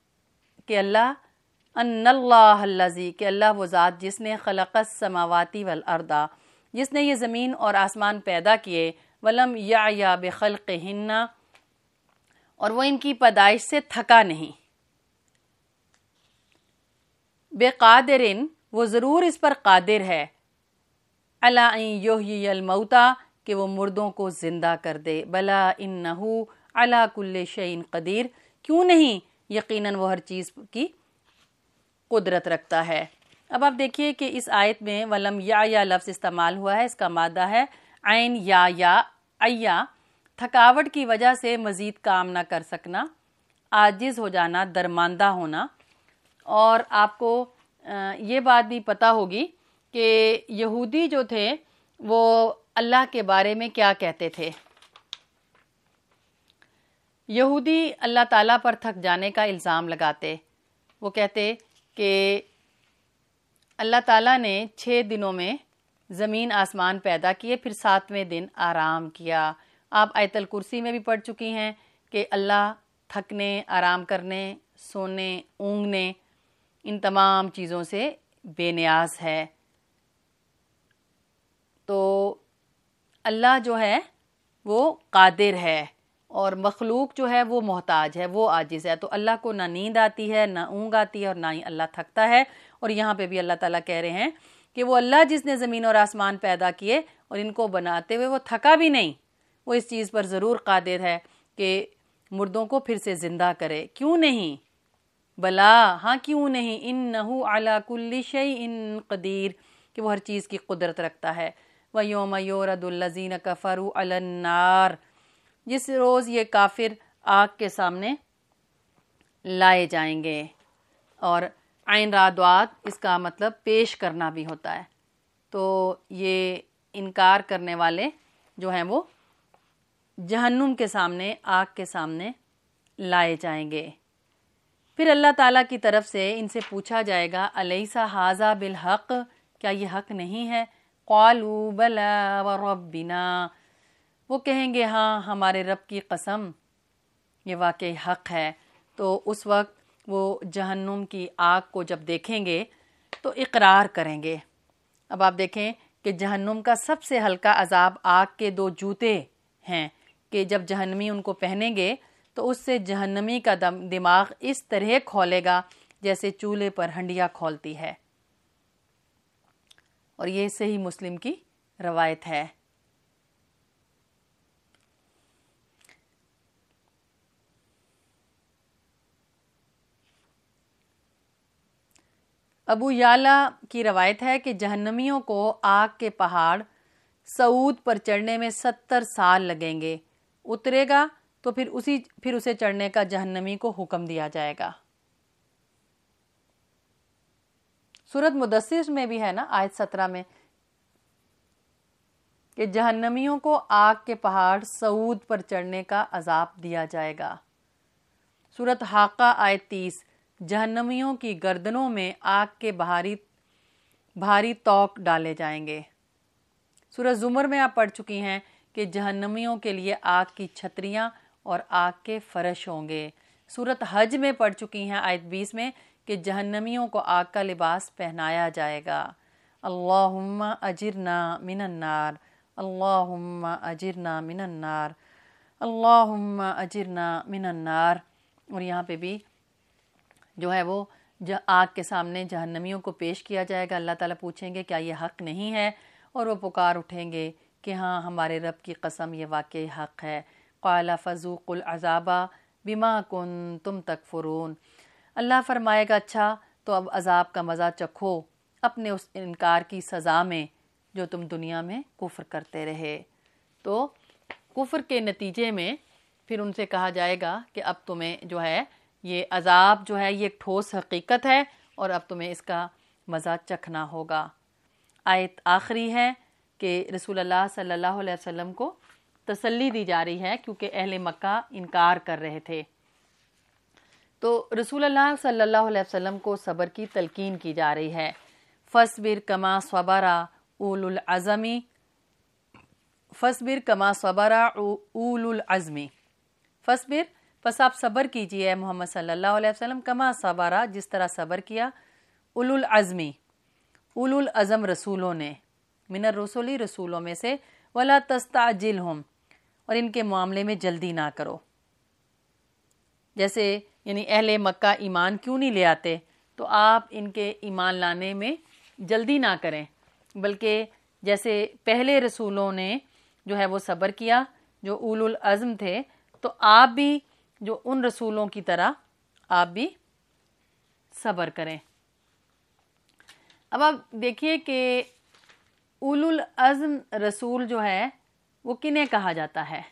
ان اللہ الذی، کہ اللہ وہ ذات جس نے خلق السماوات والارض، جس نے یہ زمین اور آسمان پیدا کیے، ولم یعی بخلقہن، اور وہ ان کی پیدائش سے تھکا نہیں، بے قادرن، وہ ضرور اس پر قادر ہے، علی ان یحیی الموتى، کہ وہ مردوں کو زندہ کر دے، بلا انہ علی کل شیء قدیر، کیوں نہیں، یقیناً وہ ہر چیز کی قدرت رکھتا ہے۔ اب آپ دیکھیے کہ اس آیت میں ولم یا لفظ استعمال ہوا ہے، اس کا مادہ ہے عین یا تھکاوٹ کی وجہ سے مزید کام نہ کر سکنا، عاجز ہو جانا، درماندہ ہونا۔ اور آپ کو یہ بات بھی پتہ ہوگی کہ یہودی جو تھے وہ اللہ کے بارے میں کیا کہتے تھے۔ یہودی اللہ تعالیٰ پر تھک جانے کا الزام لگاتے، وہ کہتے کہ اللہ تعالیٰ نے 6 دنوں میں زمین آسمان پیدا کیے، پھر 7ویں دن آرام کیا۔ آپ آیت الکرسی میں بھی پڑھ چکی ہیں کہ اللہ تھکنے، آرام کرنے، سونے، اونگنے، ان تمام چیزوں سے بے نیاز ہے۔ تو اللہ جو ہے وہ قادر ہے، اور مخلوق جو ہے وہ محتاج ہے، وہ عاجز ہے۔ تو اللہ کو نہ نیند آتی ہے، نہ اونگ آتی ہے، اور نہ ہی اللہ تھکتا ہے۔ اور یہاں پہ بھی اللہ تعالیٰ کہہ رہے ہیں کہ وہ اللہ جس نے زمین اور آسمان پیدا کیے اور ان کو بناتے ہوئے وہ تھکا بھی نہیں، وہ اس چیز پر ضرور قادر ہے کہ مردوں کو پھر سے زندہ کرے۔ کیوں نہیں؟ بلا، ہاں کیوں نہیں، انہ علی کل شیء قدیر، کہ وہ ہر چیز کی قدرت رکھتا ہے۔ وَيَوْمَ يُعْرَضُ الَّذِينَ كَفَرُوا عَلَى النَّارِ، جس روز یہ کافر آگ کے سامنے لائے جائیں گے، اور عین را دعات اس کا مطلب پیش کرنا بھی ہوتا ہے۔ تو یہ انکار کرنے والے جو ہیں وہ جہنم کے سامنے، آگ کے سامنے لائے جائیں گے۔ پھر اللہ تعالیٰ کی طرف سے ان سے پوچھا جائے گا الیس ھذا بالحق، کیا یہ حق نہیں ہے؟ قالوا بلی وربنا، وہ کہیں گے ہاں ہمارے رب کی قسم یہ واقعی حق ہے۔ تو اس وقت وہ جہنم کی آگ کو جب دیکھیں گے تو اقرار کریں گے۔ اب آپ دیکھیں کہ جہنم کا سب سے ہلکا عذاب آگ کے 2 جوتے ہیں کہ جب جہنمی ان کو پہنیں گے تو اس سے جہنمی کا دماغ اس طرح کھولے گا جیسے چولہے پر ہنڈیا کھولتی ہے، اور یہ صحیح مسلم کی روایت ہے۔ ابو یعلا کی روایت ہے کہ جہنمیوں کو آگ کے پہاڑ صعود پر چڑھنے میں 70 سال لگیں گے. اترے گا تو پھر اسے چڑھنے کا جہنمی کو حکم دیا جائے گا. سورۃ مدثر میں بھی ہے نا آیت 17 میں کہ جہنمیوں کو آگ کے پہاڑ صعود پر چڑھنے کا عذاب دیا جائے گا. سورۃ حاقہ آیت 30 جہنمیوں کی گردنوں میں آگ کے بھاری توق ڈالے جائیں گے. سورۃ زمر میں آپ پڑھ چکی ہیں کہ جہنمیوں کے لیے آگ کی چھتریاں اور آگ کے فرش ہوں گے. سورۃ حج میں پڑھ چکی ہیں آیت 20 میں کہ جہنمیوں کو آگ کا لباس پہنایا جائے گا. اللہم اجرنا من النار، اللہم اجرنا من النار، اللہم اجرنا من النار. اور یہاں پہ بھی جو ہے وہ آگ کے سامنے جہنمیوں کو پیش کیا جائے گا. اللہ تعالیٰ پوچھیں گے کیا یہ حق نہیں ہے، اور وہ پکار اٹھیں گے کہ ہاں ہمارے رب کی قسم یہ واقعی حق ہے. قال فذوقوا العذاب بما کنتم تکفرون. اللہ فرمائے گا اچھا تو اب عذاب کا مزہ چکھو اپنے اس انکار کی سزا میں جو تم دنیا میں کفر کرتے رہے. تو کفر کے نتیجے میں پھر ان سے کہا جائے گا کہ اب تمہیں جو ہے یہ عذاب جو ہے یہ ایک ٹھوس حقیقت ہے اور اب تمہیں اس کا مزہ چکھنا ہوگا. آیت آخری ہے کہ رسول اللہ صلی اللہ علیہ وسلم کو تسلی دی جا رہی ہے کیونکہ اہل مکہ انکار کر رہے تھے. تو رسول اللہ صلی اللہ علیہ وسلم کو صبر کی تلقین کی جا رہی ہے. فَاصْبِرْ كَمَا صَبَرَ أُولُو الْعَزْمِ، فَاصْبِرْ كَمَا صَبَرَ أُولُو الْعَزْمِ. فَاصْبِرْ پس آپ صبر کیجئے محمد صلی اللہ علیہ وسلم، کما صبرا جس طرح صبر کیا اولو العزمی، اولو العزم رسولوں نے، من الرسولی رسولوں میں سے، ولا تستعجلہم اور ان کے معاملے میں جلدی نہ کرو. جیسے یعنی اہل مکہ ایمان کیوں نہیں لے آتے تو آپ ان کے ایمان لانے میں جلدی نہ کریں، بلکہ جیسے پہلے رسولوں نے جو ہے وہ صبر کیا جو اولو العزم تھے، تو آپ بھی جو ان رسولوں کی طرح آپ بھی صبر کریں. اب آپ دیکھیے کہ اولو العزم رسول جو ہے وہ کنہیں کہا جاتا ہے.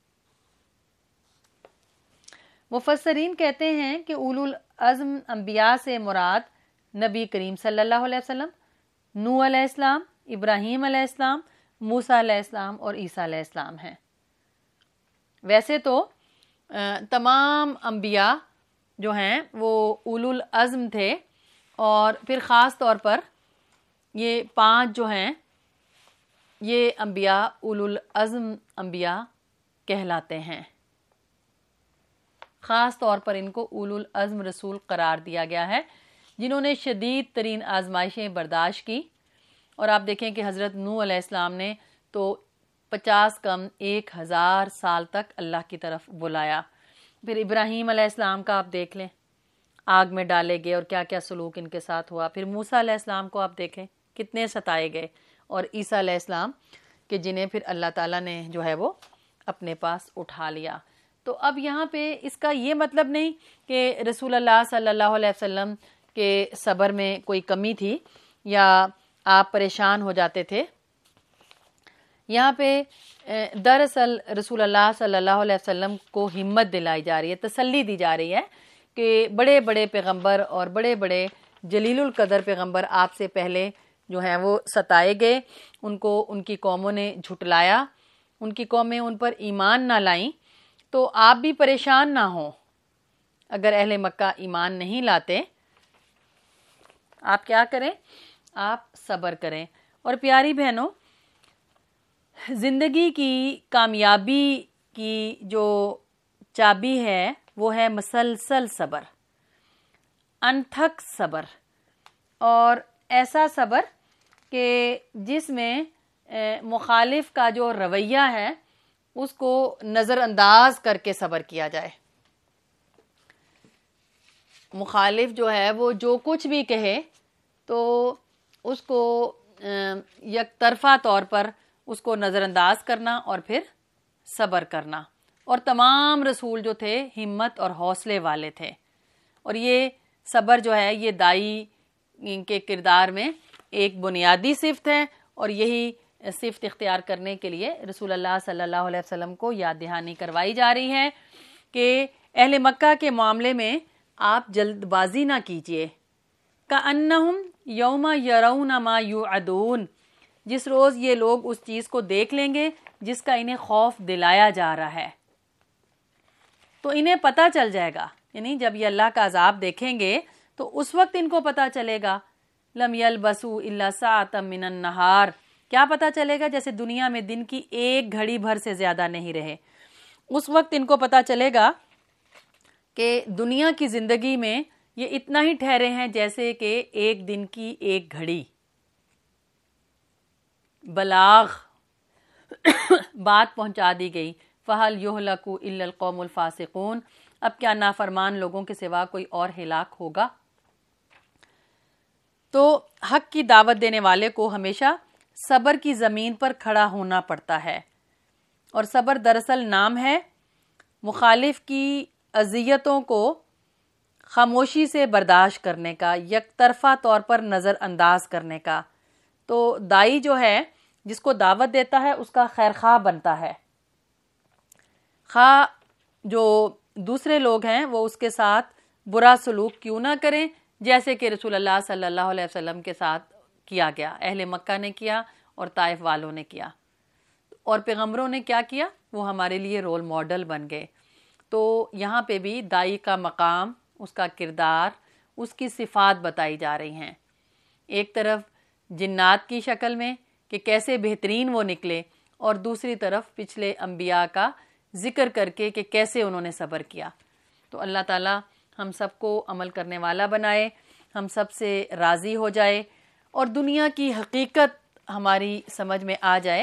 مفسرین کہتے ہیں کہ اولو العزم انبیاء سے مراد نبی کریم صلی اللہ علیہ وسلم، نوح علیہ السلام، ابراہیم علیہ السلام، موسیٰ علیہ السلام اور عیسیٰ علیہ السلام ہیں. ویسے تو تمام انبیاء جو ہیں وہ اولو العزم تھے، اور پھر خاص طور پر یہ 5 جو ہیں یہ انبیاء اولو العزم انبیاء کہلاتے ہیں. خاص طور پر ان کو اولو العزم رسول قرار دیا گیا ہے جنہوں نے شدید ترین آزمائشیں برداشت کی. اور آپ دیکھیں کہ حضرت نوح علیہ السلام نے تو 50 کم 1000 سال تک اللہ کی طرف بلایا. پھر ابراہیم علیہ السلام کا آپ دیکھ لیں، آگ میں ڈالے گئے اور کیا کیا سلوک ان کے ساتھ ہوا. پھر موسیٰ علیہ السلام کو آپ دیکھیں کتنے ستائے گئے، اور عیسیٰ علیہ السلام کہ جنہیں پھر اللہ تعالیٰ نے جو ہے وہ اپنے پاس اٹھا لیا. تو اب یہاں پہ اس کا یہ مطلب نہیں کہ رسول اللہ صلی اللہ علیہ وسلم کے صبر میں کوئی کمی تھی یا آپ پریشان ہو جاتے تھے. یہاں پہ دراصل رسول اللہ صلی اللہ علیہ وسلم کو ہمت دلائی جا رہی ہے، تسلی دی جا رہی ہے کہ بڑے بڑے پیغمبر اور بڑے بڑے جلیل القدر پیغمبر آپ سے پہلے جو ہیں وہ ستائے گئے، ان کو ان کی قوموں نے جھٹلایا، ان کی قومیں ان پر ایمان نہ لائیں. تو آپ بھی پریشان نہ ہوں. اگر اہل مکہ ایمان نہیں لاتے آپ کیا کریں، آپ صبر کریں. اور پیاری بہنوں، زندگی کی کامیابی کی جو چابی ہے وہ ہے مسلسل صبر، انتھک صبر، اور ایسا صبر کہ جس میں مخالف کا جو رویہ ہے اس کو نظر انداز کر کے صبر کیا جائے. مخالف جو ہے وہ جو کچھ بھی کہے تو اس کو یک طرفہ طور پر اس کو نظر انداز کرنا اور پھر صبر کرنا. اور تمام رسول جو تھے ہمت اور حوصلے والے تھے، اور یہ صبر جو ہے یہ دائی کے کردار میں ایک بنیادی صفت ہے، اور یہی صفت اختیار کرنے کے لیے رسول اللہ صلی اللہ علیہ وسلم کو یاد دہانی کروائی جا رہی ہے کہ اہل مکہ کے معاملے میں آپ جلد بازی نہ کیجیے. کأنہم یوم یرون ما یوعدون، جس روز یہ لوگ اس چیز کو دیکھ لیں گے جس کا انہیں خوف دلایا جا رہا ہے، تو انہیں پتہ چل جائے گا. یعنی جب یہ اللہ کا عذاب دیکھیں گے تو اس وقت ان کو پتہ چلے گا. لم یلبسوا الا ساعۃ من النہار، کیا پتہ چلے گا؟ جیسے دنیا میں دن کی ایک گھڑی بھر سے زیادہ نہیں رہے. اس وقت ان کو پتہ چلے گا کہ دنیا کی زندگی میں یہ اتنا ہی ٹھہرے ہیں جیسے کہ ایک دن کی ایک گھڑی. بلاغ، بات پہنچا دی گئی. فَهَلْ يُهْلَكُ إِلَّا الْقَوْمُ الْفَاسِقُونَ، اب کیا نافرمان لوگوں کے سوا کوئی اور ہلاک ہوگا؟ تو حق کی دعوت دینے والے کو ہمیشہ صبر کی زمین پر کھڑا ہونا پڑتا ہے، اور صبر دراصل نام ہے مخالف کی اذیتوں کو خاموشی سے برداشت کرنے کا، یک طرفہ طور پر نظر انداز کرنے کا. تو دائی جو ہے جس کو دعوت دیتا ہے اس کا خیر خواہ بنتا ہے، خواہ جو دوسرے لوگ ہیں وہ اس کے ساتھ برا سلوک کیوں نہ کریں، جیسے کہ رسول اللہ صلی اللہ علیہ وسلم کے ساتھ کیا گیا، اہل مکہ نے کیا اور طائف والوں نے کیا، اور پیغمبروں نے کیا کیا، وہ ہمارے لیے رول ماڈل بن گئے. تو یہاں پہ بھی دائی کا مقام، اس کا کردار، اس کی صفات بتائی جا رہی ہیں. ایک طرف جنات کی شکل میں کہ کیسے بہترین وہ نکلے، اور دوسری طرف پچھلے انبیاء کا ذکر کر کے کہ کیسے انہوں نے صبر کیا. تو اللہ تعالیٰ ہم سب کو عمل کرنے والا بنائے، ہم سب سے راضی ہو جائے، اور دنیا کی حقیقت ہماری سمجھ میں آ جائے.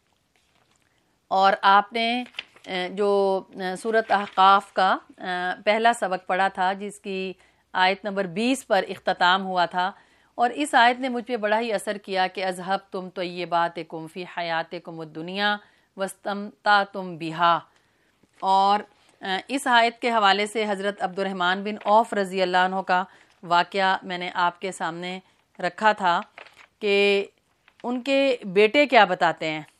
اور آپ نے جو سورۃ احقاف کا پہلا سبق پڑھا تھا جس کی آیت نمبر 20 پر اختتام ہوا تھا، اور اس آیت نے مجھ پہ بڑا ہی اثر کیا کہ اذھبتم طیباتکم فی حیاتکم الدنیا واستمتعتم بہا. اور اس آیت کے حوالے سے حضرت عبد الرحمن بن عوف رضی اللہ عنہ کا واقعہ میں نے آپ کے سامنے رکھا تھا کہ ان کے بیٹے کیا بتاتے ہیں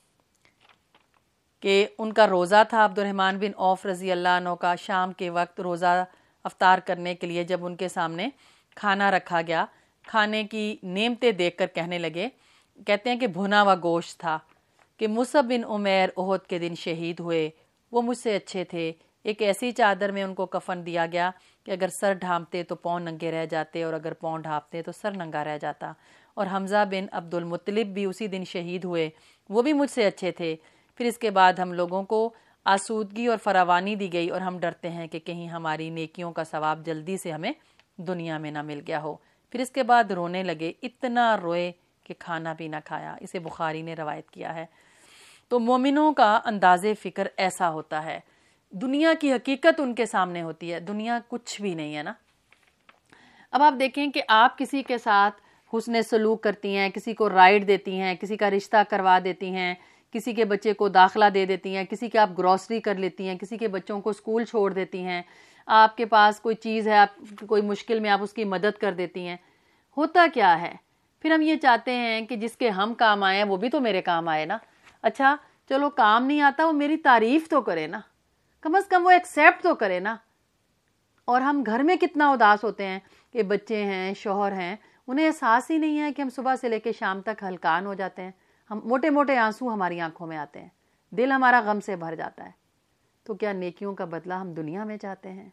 کہ ان کا روزہ تھا. عبد الرحمن بن عوف رضی اللہ عنہ کا شام کے وقت روزہ افطار کرنے کے لیے جب ان کے سامنے کھانا رکھا گیا، کھانے کی نعمتیں دیکھ کر کہنے لگے، کہتے ہیں کہ بھنا ہوا گوشت تھا، کہ مصعب بن عمیر احد کے دن شہید ہوئے، وہ مجھ سے اچھے تھے. ایک ایسی چادر میں ان کو کفن دیا گیا کہ اگر سر ڈھانپتے تو پاؤں ننگے رہ جاتے، اور اگر پاؤں ڈھانپتے تو سر ننگا رہ جاتا. اور حمزہ بن عبد المطلب بھی اسی دن شہید ہوئے، وہ بھی مجھ سے اچھے تھے. پھر اس کے بعد ہم لوگوں کو آسودگی اور فراوانی دی گئی، اور ہم ڈرتے ہیں کہ کہیں ہماری نیکیوں کا ثواب جلدی سے ہمیں دنیا میں نہ مل گیا ہو. پھر اس کے بعد رونے لگے، اتنا روئے کہ کھانا بھی نہ کھایا. اسے بخاری نے روایت کیا ہے. تو مومنوں کا انداز فکر ایسا ہوتا ہے، دنیا کی حقیقت ان کے سامنے ہوتی ہے، دنیا کچھ بھی نہیں ہے نا. اب آپ دیکھیں کہ آپ کسی کے ساتھ حسن سلوک کرتی ہیں، کسی کو رائڈ دیتی ہیں، کسی کا رشتہ کروا دیتی ہیں، کسی کے بچے کو داخلہ دے دیتی ہیں، کسی کے آپ گروسری کر لیتی ہیں، کسی کے بچوں کو اسکول چھوڑ دیتی ہیں، آپ کے پاس کوئی چیز ہے، آپ کوئی مشکل میں آپ اس کی مدد کر دیتی ہیں. ہوتا کیا ہے؟ پھر ہم یہ چاہتے ہیں کہ جس کے ہم کام آئے وہ بھی تو میرے کام آئے نا. اچھا چلو کام نہیں آتا، وہ میری تعریف تو کرے نا، کم از کم وہ ایکسیپٹ تو کرے نا. اور ہم گھر میں کتنا اداس ہوتے ہیں کہ بچے ہیں، شوہر ہیں، انہیں احساس ہی نہیں ہے کہ ہم صبح سے لے کے شام تک ہلکان ہو جاتے ہیں، ہم موٹے موٹے آنسو ہماری آنکھوں میں آتے ہیں، دل ہمارا غم سے بھر جاتا ہے. تو کیا نیکیوں کا بدلہ ہم دنیا میں چاہتے ہیں؟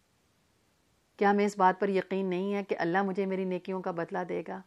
کیا ہمیں اس بات پر یقین نہیں ہے کہ اللہ مجھے میری نیکیوں کا بدلہ دے گا؟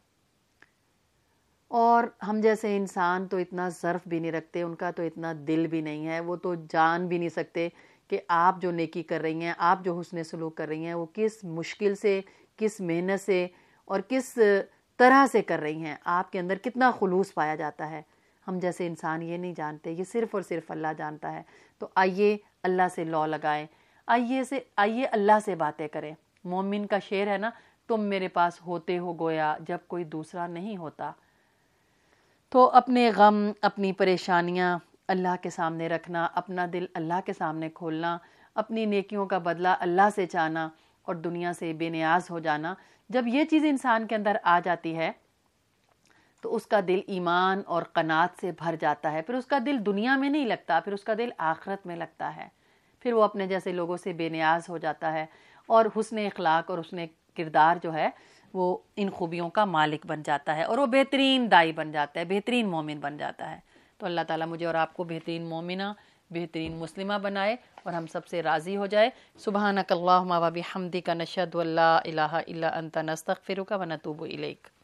اور ہم جیسے انسان تو اتنا ظرف بھی نہیں رکھتے، ان کا تو اتنا دل بھی نہیں ہے، وہ تو جان بھی نہیں سکتے کہ آپ جو نیکی کر رہی ہیں، آپ جو حسن سلوک کر رہی ہیں، وہ کس مشکل سے، کس محنت سے اور کس طرح سے کر رہی ہیں، آپ کے اندر کتنا خلوص پایا جاتا ہے. ہم جیسے انسان یہ نہیں جانتے، یہ صرف اور صرف اللہ جانتا ہے. تو آئیے اللہ سے لو لگائیں، آئیے اللہ سے باتیں کریں. مومن کا شعر ہے نا، تم میرے پاس ہوتے ہو گویا جب کوئی دوسرا نہیں ہوتا. تو اپنے غم، اپنی پریشانیاں اللہ کے سامنے رکھنا، اپنا دل اللہ کے سامنے کھولنا، اپنی نیکیوں کا بدلہ اللہ سے چاہنا، اور دنیا سے بے نیاز ہو جانا، جب یہ چیز انسان کے اندر آ جاتی ہے تو اس کا دل ایمان اور قناعت سے بھر جاتا ہے. پھر اس کا دل دنیا میں نہیں لگتا، پھر اس کا دل آخرت میں لگتا ہے. پھر وہ اپنے جیسے لوگوں سے بے نیاز ہو جاتا ہے اور حسن اخلاق اور حسن کردار جو ہے وہ ان خوبیوں کا مالک بن جاتا ہے، اور وہ بہترین دائی بن جاتا ہے، بہترین مومن بن جاتا ہے. تو اللہ تعالیٰ مجھے اور آپ کو بہترین مومنہ، بہترین مسلمہ بنائے اور ہم سب سے راضی ہو جائے. سبحانک اللہم و بحمدک، نشہد ان لا الہ الا انت، نستغفرک و نتوب الیک.